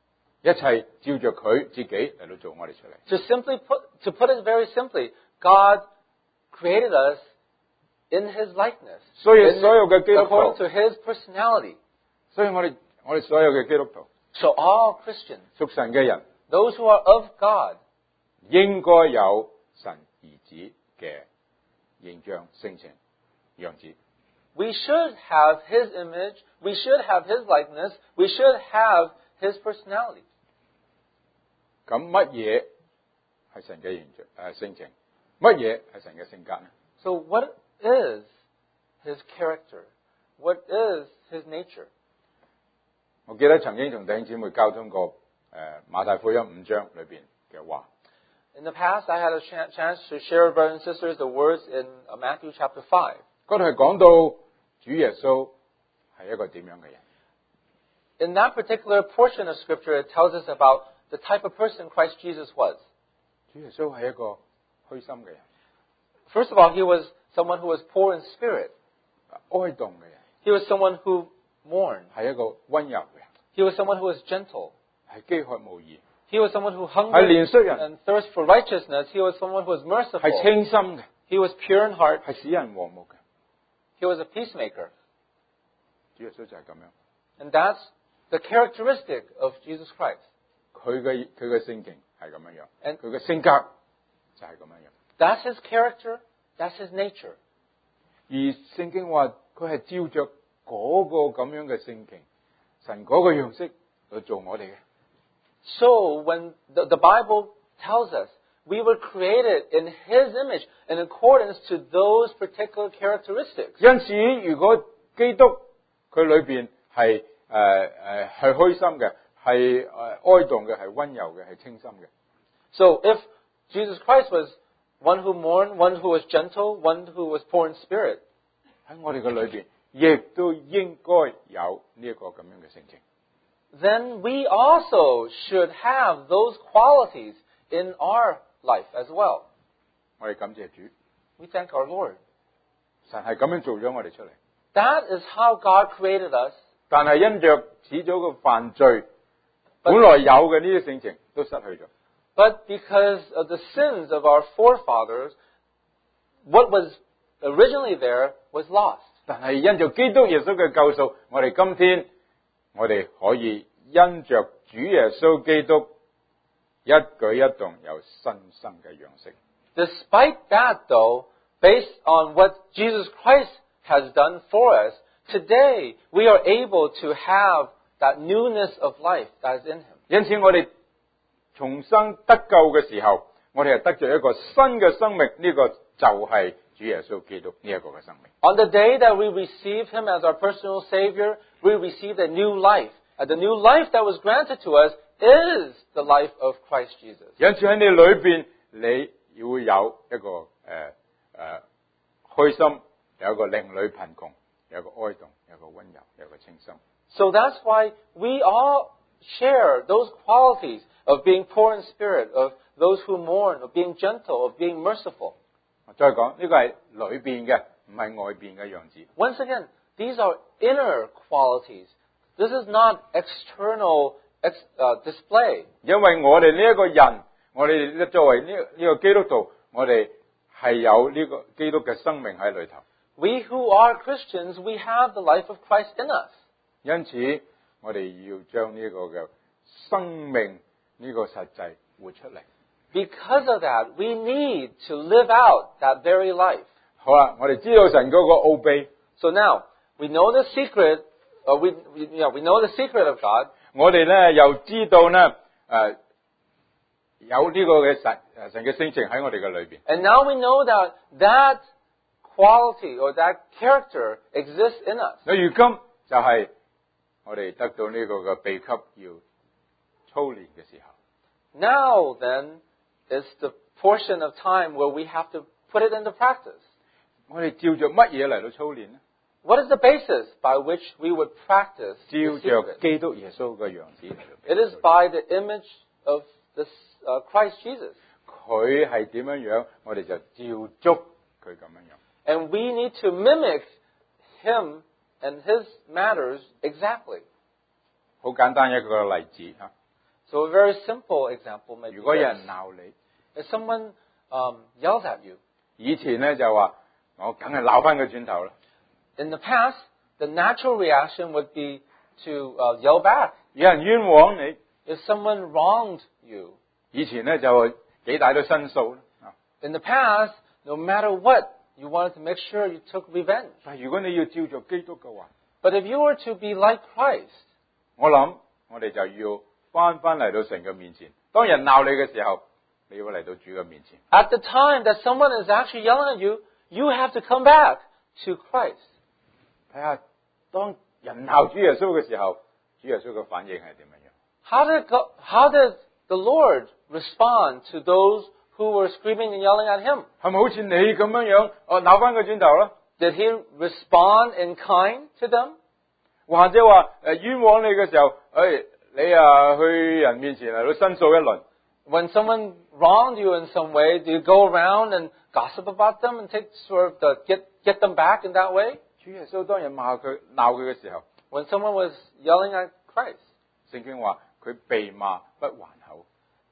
一切照着佢自己嚟到做我哋出嚟。 To put it very simply, God created us in His likeness, 所以所有嘅基督 according 徒， to His personality. 所以我哋所有嘅基督徒， So all Christians, 屬神嘅人， those who are of God, 應該有神兒子嘅形象、性情、樣子。 we should have His image, we should have His likeness, we should have His personality. 咁乜嘢係神嘅形象、性情？乜嘢係神嘅性格呢？ So what is His character? What is His nature? 我記得曾經同弟兄姊妹交通過馬太福音5章裏邊嘅話。 In the past, I had a chance to share, brothers and sisters, the words in Matthew chapter 5. 嗰度係講到主耶穌係一個點樣嘅人。 In that particular portion of Scripture, it tells us about the type of person Christ Jesus was. 主耶穌係一個虛心嘅人， First of all, He was someone who was poor in spirit. 哀慟嘅人， He was someone who mourned. 係一個溫柔嘅人， He was someone who was gentle. 係飢渴慕義， He was someone who 係 hungered 憐恤人， and thirst for righteousness. He was someone who was 係 merciful. 清心嘅， He was pure in heart. 係使人和睦嘅。 He was a peacemaker. 主耶穌就係咁樣， And that's the characteristic of Jesus Christ. 佢嘅性情係咁樣樣， And 佢嘅性格就係咁樣樣。 that's His character. That's His nature. 而聖經話佢係照着嗰個咁樣嘅性情，神嗰個樣式去做我哋嘅。 So when the Bible tells us we were created in His image in accordance to those particular characteristics. 因此，如果基督佢裏邊係係虛心嘅，係哀慟嘅，係溫柔嘅，係清心嘅。 So if Jesus Christ was one who mourned, one who was gentle, one who was poor in spirit, 喺我哋嘅裏邊，亦都應該有呢一個咁樣嘅性情。 then we also should have those qualities in our life as well. 我哋感謝主， We thank our Lord. 神係咁樣做咗我哋出嚟， That is how God created us. 但係因着始祖嘅犯罪，本來有嘅呢啲性情都失去咗。 But because of the sins of our forefathers, what was originally there was lost. 但係因着基督耶穌嘅救贖，我哋今天我哋可以因着主耶穌基督一舉一動有新生嘅樣式。 Despite that, though, based on what Jesus Christ has done for us, today we are able to have that newness of life that is in Him. 因此我哋重生得救嘅時候，我哋係得着一個新嘅生命，呢、個就係主耶穌基督呢一個嘅生命。 On the day that we receive Him as our personal Savior, we receive a new life. And the new life that was granted to us is the life of Christ Jesus. 因此喺你裏邊，你會有一個開心，有一個另類貧窮，有一個哀慟，有一個溫柔，有一個清心。 So that's why we all share those qualities of being poor in spirit, of those who mourn, of being gentle, of being merciful. 我再講，呢個係裏邊嘅，唔係外邊嘅樣子。 Once again, these are inner qualities. This is not external display. 因為我哋呢一個人，我哋作為呢個基督徒，我哋係有呢個基督嘅生命喺裏頭。 We who are Christians, we have the life of Christ in us. 因此，我哋要將呢個嘅生命呢個實際活出嚟。 Because of that, we need to live out that very life. 好啦，我哋知道神嗰個奧秘， So now, we know the secret, we know the secret of God. 我哋咧又知道咧有呢個嘅神嘅性情喺我哋嘅裏邊。 And now we know that quality or that character exists in us. 那如今就係我哋得到呢個嘅秘笈要操練嘅時候。 Now then is the portion of time where we have to put it into practice. 我哋照着乜嘢嚟到操練呢？ What is the basis by which we would practice 照 the 着 secret? 基督耶穌嘅樣子嚟到。 It is by the image of this Christ Jesus. 佢係點樣樣，我哋就照足佢咁樣樣。 And we need to mimic Him and His matters exactly. 好簡單一個例子啊！ So a very simple example may be 如果有 this. 人鬧你， If someone yells at you, 以前咧就話我梗係鬧翻佢轉頭啦。 in the past, the natural reaction would be to yell back. 有人冤枉你， If someone wronged you, 以前咧就幾大都申訴啦。 in the past, no matter what, you wanted to make sure you took revenge. 但係如果你要照做基督嘅話， But if you were to be like Christ, 我諗我哋就要翻嚟到神嘅面前。當人鬧你嘅時候，你要嚟到主嘅面前。 at the time that someone is actually yelling at you, you have to come back to Christ. 睇下當人鬧主耶穌嘅時候，主耶穌嘅反應係點樣樣？ How did the Lord respond to those who were screaming and yelling at him? 係咪好似你咁樣樣？鬧翻佢轉頭啦？ Did he respond in kind to them? 或者話冤枉你嘅時候，你啊去人面前嚟到申訴一輪。 When someone wronged you in some way, do you go around and gossip about them and take sort of get them back in that way? 主耶穌當人鬧佢嘅時候， When someone was yelling at Christ, 聖經話佢被罵不還口。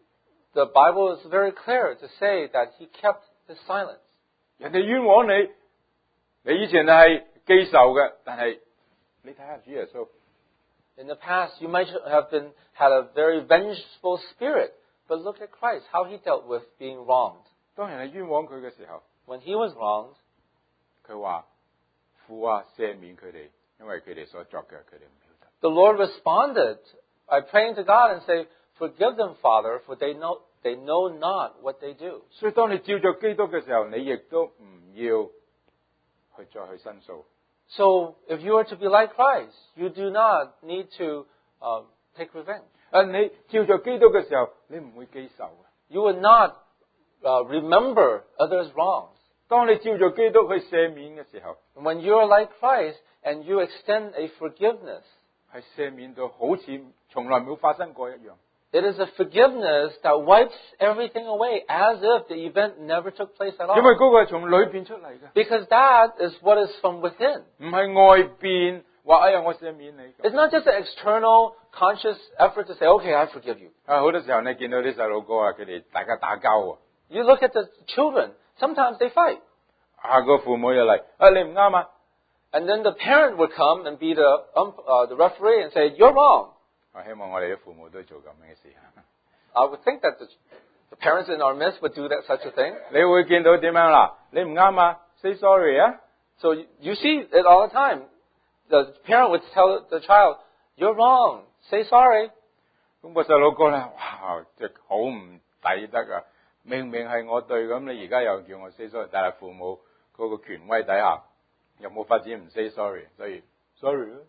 the Bible is very clear to say that he kept his silence. 人哋冤枉你，你以前係記仇嘅，但係你睇下主耶穌， In the past, you might have had a very vengeful spirit, but look at Christ, how he dealt with being wronged. 當人係冤枉佢嘅時候， When he was wronged, 佢話父啊赦免佢哋，因為佢哋所作嘅佢哋唔曉得。 the Lord responded by praying to God and say, "Forgive them, Father, for they know not what they do." 所以當你照着基督嘅時候，你亦都唔要再去申訴。 So, if you are to be like Christ, you do not need to take revenge. 你照着基督嘅時候，你唔會記仇嘅。 You would not remember others' wrongs. 當你照着基督去赦免嘅時候， When you are like Christ and you extend a forgiveness, 係赦免到好似從來冇發生過一樣。 it is a forgiveness that wipes everything away as if the event never took place at 因為 all. 嗰個係從裏邊出嚟嘅， Because that is what is from within. 唔係外邊話哎呀我赦免你。 It's not just an external conscious effort to say, okay, I forgive you. 好多時候你見到啲細路哥啊，佢哋大家打交喎， You look at the children, sometimes they fight. 個父母又嚟，你唔啱啊！ And then the parent would come and be the referee and say, you're wrong. 我希望我哋啲父母都做咁嘅事。 I would think that the parents in our midst would do such a thing. 你會見到點樣啦？你唔啱啊 ，say sorry 啊！ So you see it all the time. The parent would tell the child, you're wrong, say sorry. 咁個細路哥咧，哇，即係好唔抵得啊！明明係我對，咁你而家又叫我 say sorry，但係父母嗰個權威底下，有冇法子唔 say sorry？所以 sorry 咯。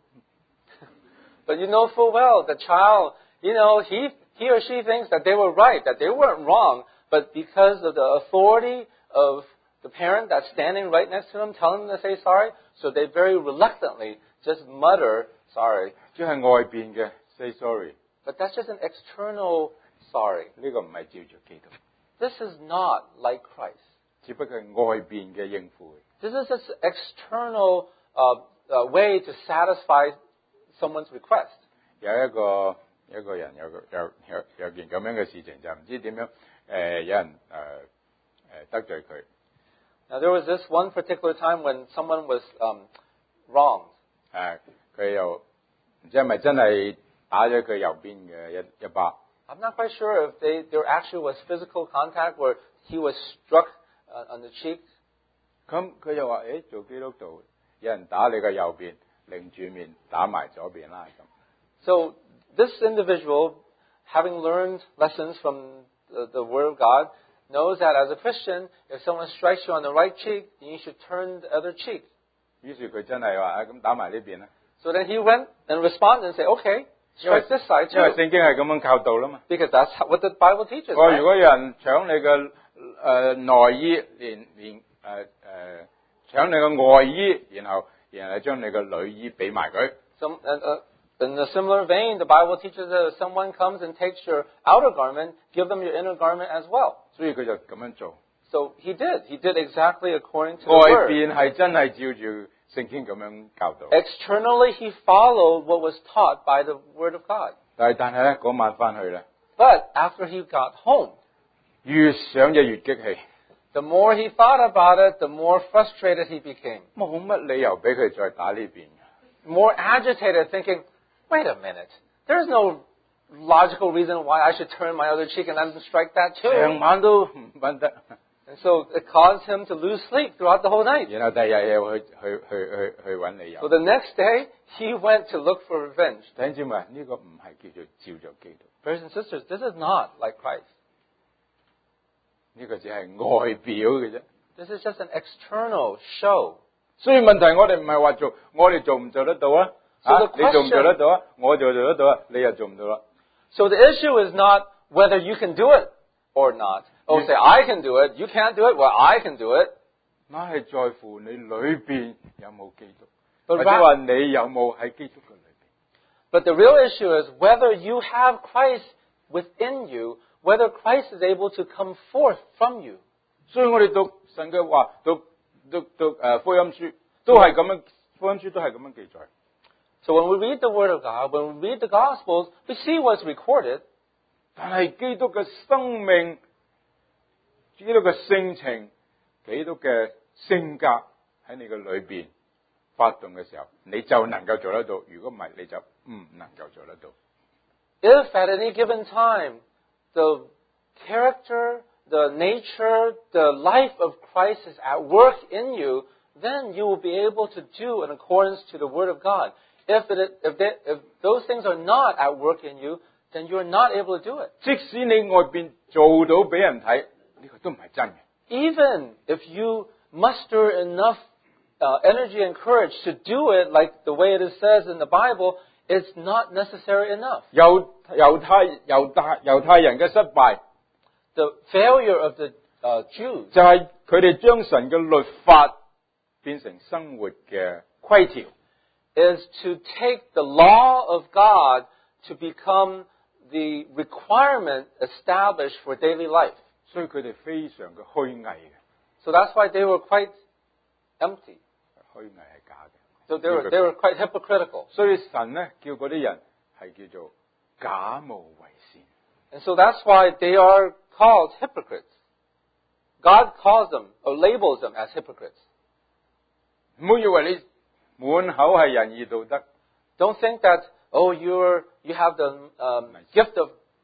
But you know full well, the child, he or she thinks that they were right, that they weren't wrong, but because of the authority of the parent that's standing right next to them, telling them to say sorry, so they very reluctantly just mutter sorry. 即係外邊嘅 say sorry， But that's just an external sorry. 呢個唔係照着基督， This is not like Christ. 只不過係外邊嘅應付。 This is just external way to satisfy someone's request. 有一個人有件咁樣嘅事情，就唔知點樣有人得罪佢。 Now there was this one particular time when someone was wronged. 佢又唔知係咪真係打咗佢右邊嘅一巴。 I'm not quite sure if there actually was physical contact where he was struck on the cheek. 咁佢又話：做基督徒，有人打你嘅右邊，擰住面打埋左邊啦咁。 So this individual, having learned lessons from the Word of God, knows that as a Christian, if someone strikes you on the right cheek, then you should turn the other cheek. 於是佢真係話：咁打埋呢邊啦。 So then he went and responded and said, okay, strike this side 因為 too. 聖經係咁樣教導啦嘛。 Because that's what the Bible teaches. 如 Right? 果有人搶你嘅內衣，搶你嘅外衣，然後將你嘅裏衣俾埋佢。 In a similar vein, the Bible teaches that if someone comes and takes your outer garment, give them your inner garment as well. 所以佢就咁樣做。 So he did. He did exactly according to the 外 Word. 邊係真係照住聖經咁樣教導。 Externally, he followed what was taught by the Word of God. 但係咧嗰晚翻去咧， But after he got home, 越想就越激氣， the more he thought about it, the more frustrated he became. 冇乜理由俾佢再打呢邊。 More agitated, thinking, wait a minute, there's no logical reason why I should turn my other cheek and let him strike that 成 too. 晚都唔瞓得， And so it caused him to lose sleep throughout the whole night. 然後第二日又去揾理由 So。the next day, he went to look for revenge. 弟兄姊妹，呢個唔係叫做照着基督， Brothers and sisters, this is not like Christ. 呢個只係外表嘅啫。 This is just an external show. 所以問題我哋唔係話做，我哋做唔做得到啊？ So 啊 the 你做唔 question- 做得到啊？我做得到啊，你又做唔到啦。 So the issue is not whether you can do it or not. Oh, say, I can do it. You can't do it. Well, I can do it. 那係在乎你裏邊有冇基督， But 或者話你有冇喺基督嘅裏邊。 But the real issue is whether you have Christ within you, whether Christ is able to come forth from you. 所以我哋讀神嘅話，讀福音書都係咁樣，福音書都係咁樣記載。 So when we read the Word of God, when we read the Gospels, we see what's recorded. 但係基督嘅生命、基督嘅性情、基督嘅性格喺你嘅裏邊發動嘅時候，你就能夠做得到。如果唔係，你就唔能夠做得到。 If at any given time the character, the nature, the life of Christ is at work in you, then you will be able to do in accordance to the Word of God. If those things are not at work in you, then you are not able to do it. 即使你外邊做到俾人睇，呢個都唔係真嘅。 Even if you muster enough energy and courage to do it like the way it is says in the Bible, it's not necessary enough. 猶太人嘅失敗 The failure of the Jews 就係佢哋將神嘅律法變成生活嘅規條。 is to take the law of God to become the requirement established for daily life. 所以佢哋非常嘅虛偽嘅， So that's why they were quite empty. 虛偽係假嘅。 So they were quite hypocritical. 所以神咧叫嗰啲人係叫做假冒為善。 And so that's why they are called hypocrites. God calls them or labels them as hypocrites. 唔好以為你滿口係仁義道德， Don't think that, oh, you have the gift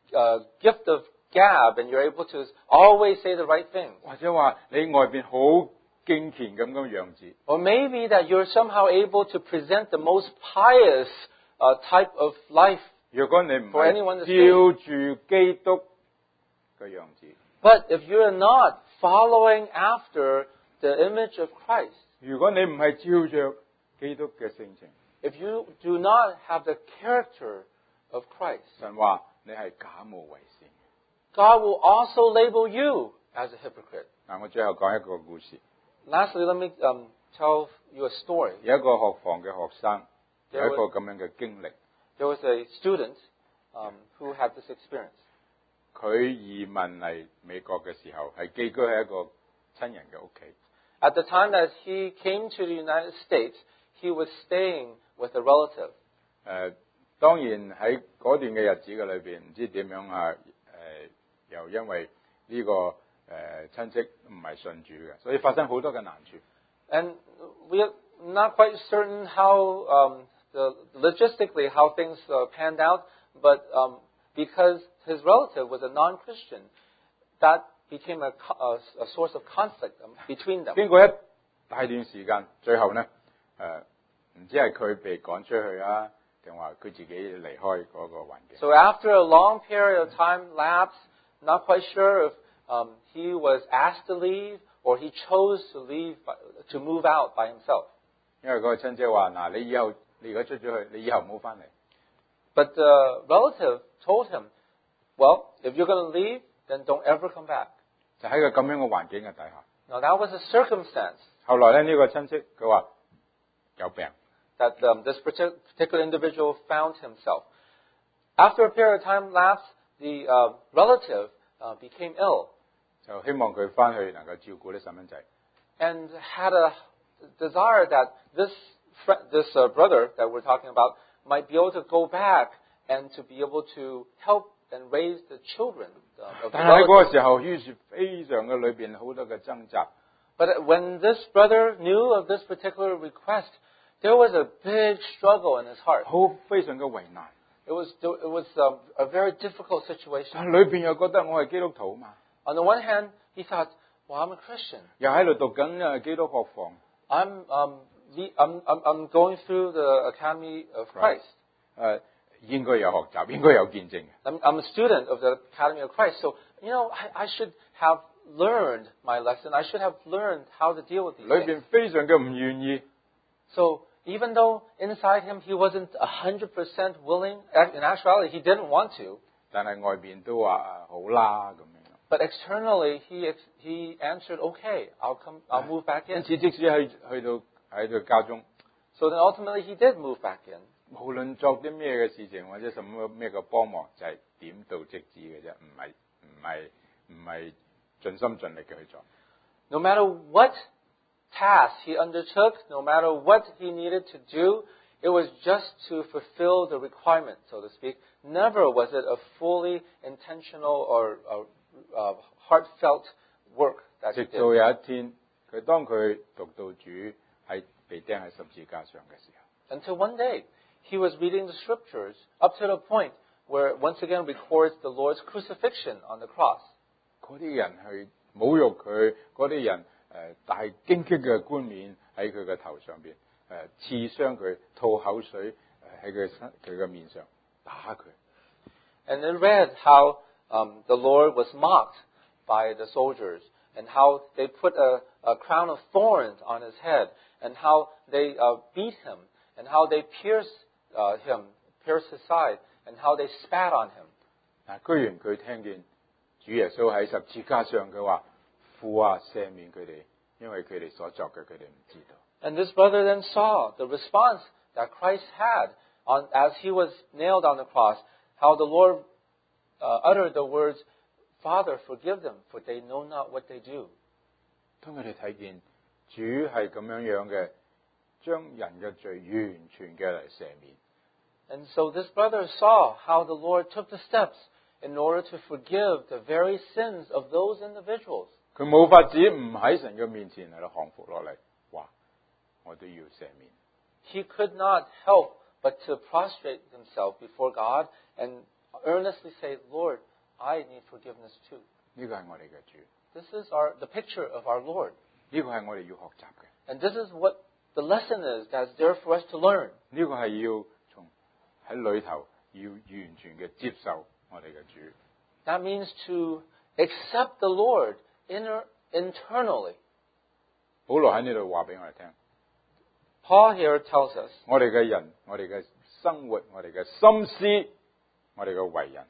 of gab and you're able to always say the right thing. 或者話你外邊好敬虔咁樣子， Or maybe that you're somehow able to present the most pious type of life. 若果你唔 For 係 anyone to 照住基督嘅樣子， But if you're not following after the image of Christ, 如果你唔係照着基督嘅性情， if you do not have the character of Christ, 神話你係假冒為善。 God will also label you as a hypocrite. 嗱，我最後講一個故事， Lastly, let me tell you a story. 有一個學房嘅學生有一個咁樣嘅經歷， There was a student who had this experience. 佢移民嚟美國嘅時候係寄居喺一個親人嘅屋企。 At the time that he came to the United States, he was staying with a relative. 當然喺嗰段嘅日子嘅裏邊，唔知點樣啊又因為呢個親戚唔係信主嘅，所以發生好多嘅難處。 And we're not quite certain how logistically how things panned out, but because his relative was a non-Christian, that became a source of conflict between them. 經過一大段時間，最後呢，唔知係佢被趕出去啊，定話佢自己離開嗰個環境。 So after a long period of time lapse, not quite sure if he was asked to leave or he chose to leave to move out by himself. 因為嗰個親戚話：嗱，你而家出咗去，你以後唔好翻嚟。 But the relative told him, well, if you're going to leave, then don't ever come back. 就喺個咁樣嘅環境嘅底下。 Now that was a circumstance 後來咧，呢個親戚佢話有病， that this particular individual found himself. After a period of time lapse, the relative became ill 就希望佢翻去能夠照顧啲細蚊仔。 and had a desire that this brother that we're talking about might be able to go back and to be able to help and raise the children of the 但係喺嗰個 relatives. 時候，於是非常嘅裏邊好多嘅掙扎。 But when this brother knew of this particular request, there was a big struggle in his heart. 好非常嘅為難， It was a very difficult situation. 但係裏邊又覺得我係基督徒嘛， On the one hand, he thought, well, I'm a Christian. 又喺度讀緊基督學房， I'm going through the Academy of Christ. 應該有學習，應該有見證嘅。 I'm a student of the Academy of Christ. So, I should have learned my lesson. I should have learned how to deal with these 裏 things. 邊非常嘅唔願意， So, even though inside him he wasn't 100% willing, in actuality he didn't want to, 但係外邊都話好啦咁樣。 but externally he answered, okay, I'll move back 因 in. 此，即使去到喺度家中， So then ultimately he did move back in. 無論作啲咩嘅事情或者什麼咩嘅幫忙，就係點到即止嘅啫，唔係盡心盡力嘅去做。 No matter what task he undertook, no matter what he needed to do, it was just to fulfill the requirement, so to speak. Never was it a fully intentional or heartfelt work that he 直到 did. 有一天，當佢讀到主喺被釘喺十字架上嘅時候， Until one day, he was reading the scriptures up to the point where it once again records the Lord's crucifixion on the cross. 嗰啲人去侮辱佢，嗰啲人戴荊棘嘅冠冕喺佢嘅頭上邊，刺傷佢，吐口水喺佢嘅面上打佢。 And they read how the Lord was mocked by the soldiers, and how they put a crown of thorns on his head, and how they beat him, and how they pierced his side, and how they spat on him. 但居然佢聽見主耶穌喺十字架上，佢話父啊，赦免佢哋，因為佢哋所作嘅，佢哋唔知道。 And this brother then saw the response that Christ had as he was nailed on the cross, how the Lord uttered the words, Father, forgive them, for they know not what they do. 當佢哋睇見主係咁樣嘅，將人嘅罪完全嘅嚟赦免。 And so this brother saw how the Lord took the steps in order to forgive the very sins of those individuals. 佢冇法子唔喺神嘅面前嚟到降服落嚟，話我都要赦免。 He could not help but to prostrate himself before God and earnestly say, Lord, I need forgiveness too. 呢個係我哋嘅主， This is the picture of our Lord. 呢個係我哋要學習嘅， And this is what the lesson is that's there for us to learn. 呢個係要從喺裏頭要完全嘅接受我哋嘅主。 That means to accept the Lord internally. 保羅喺呢度話俾我哋聽， Paul here tells us 我哋嘅人，我哋嘅生活，我哋嘅心思，我哋嘅為人，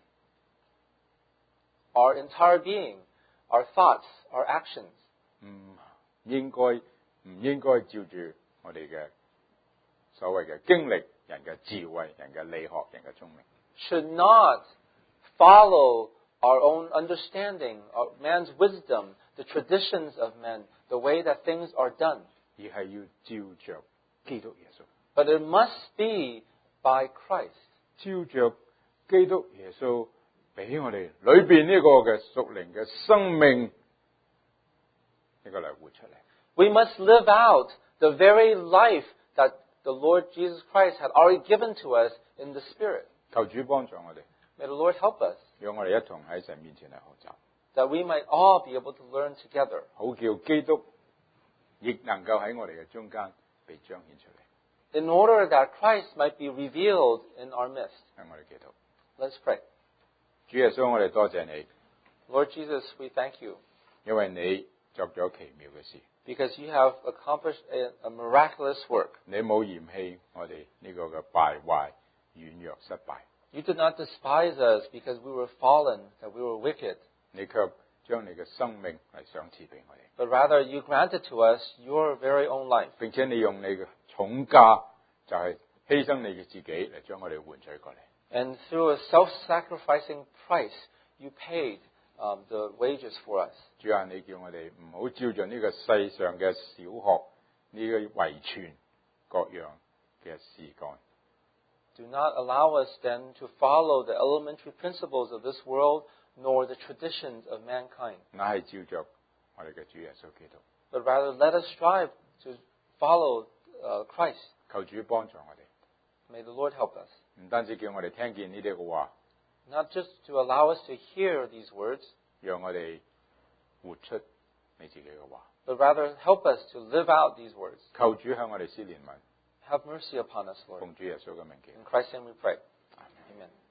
our entire being, our thoughts, our actions, 唔應該照住我哋嘅所謂嘅經歷、人嘅智慧、人嘅理學、人嘅聰明， should not follow our own understanding, man's wisdom, the traditions of men, the way that things are done. 而係要照着基督耶穌， But it must be by Christ. 照着基督耶穌俾我哋裏邊呢個嘅屬靈嘅生命，呢個嚟活出嚟。 We must live out the very life that the Lord Jesus Christ had already given to us in the Spirit. 求主幫助我哋， May the Lord help us 讓我哋一同喺神面前嚟學習， that we might all be able to learn together, 好叫基督亦能夠喺我哋嘅中間被彰顯出嚟。 in order that Christ might be revealed in our midst. 向我哋祈禱， Let's pray. 主耶穌，我哋多謝你， Lord Jesus, we thank you 因為你作咗奇妙嘅事， because you have accomplished a miraculous work. 你冇嫌棄我哋呢個嘅敗壞、軟弱、失敗， You did not despise us because we were fallen, that we were wicked, 你卻將你嘅生命嚟賞賜俾我哋， but rather you granted to us your very own life. 並且你用你嘅重價就係犧牲你嘅自己嚟將我哋換取過嚟。 And through a self-sacrificing price, you paid the wages for us. 主啊，你叫我哋唔好照着呢個世上嘅小學呢個遺傳各樣嘅事幹， Do not allow us then to follow the elementary principles of this world nor the traditions of mankind, 乃係照着我哋嘅主耶穌基督。 but rather let us strive to follow Christ. 求主幫助我哋， May the Lord help us. 唔單止叫我哋聽見呢啲嘅話， Not just to allow us to hear these words, 讓我哋活出你自己嘅話。 but rather help us to live out these words. 求主向我哋施憐憫， Have mercy upon us, Lord. 奉主耶穌嘅名祈。 In Christ's name we pray. Amen.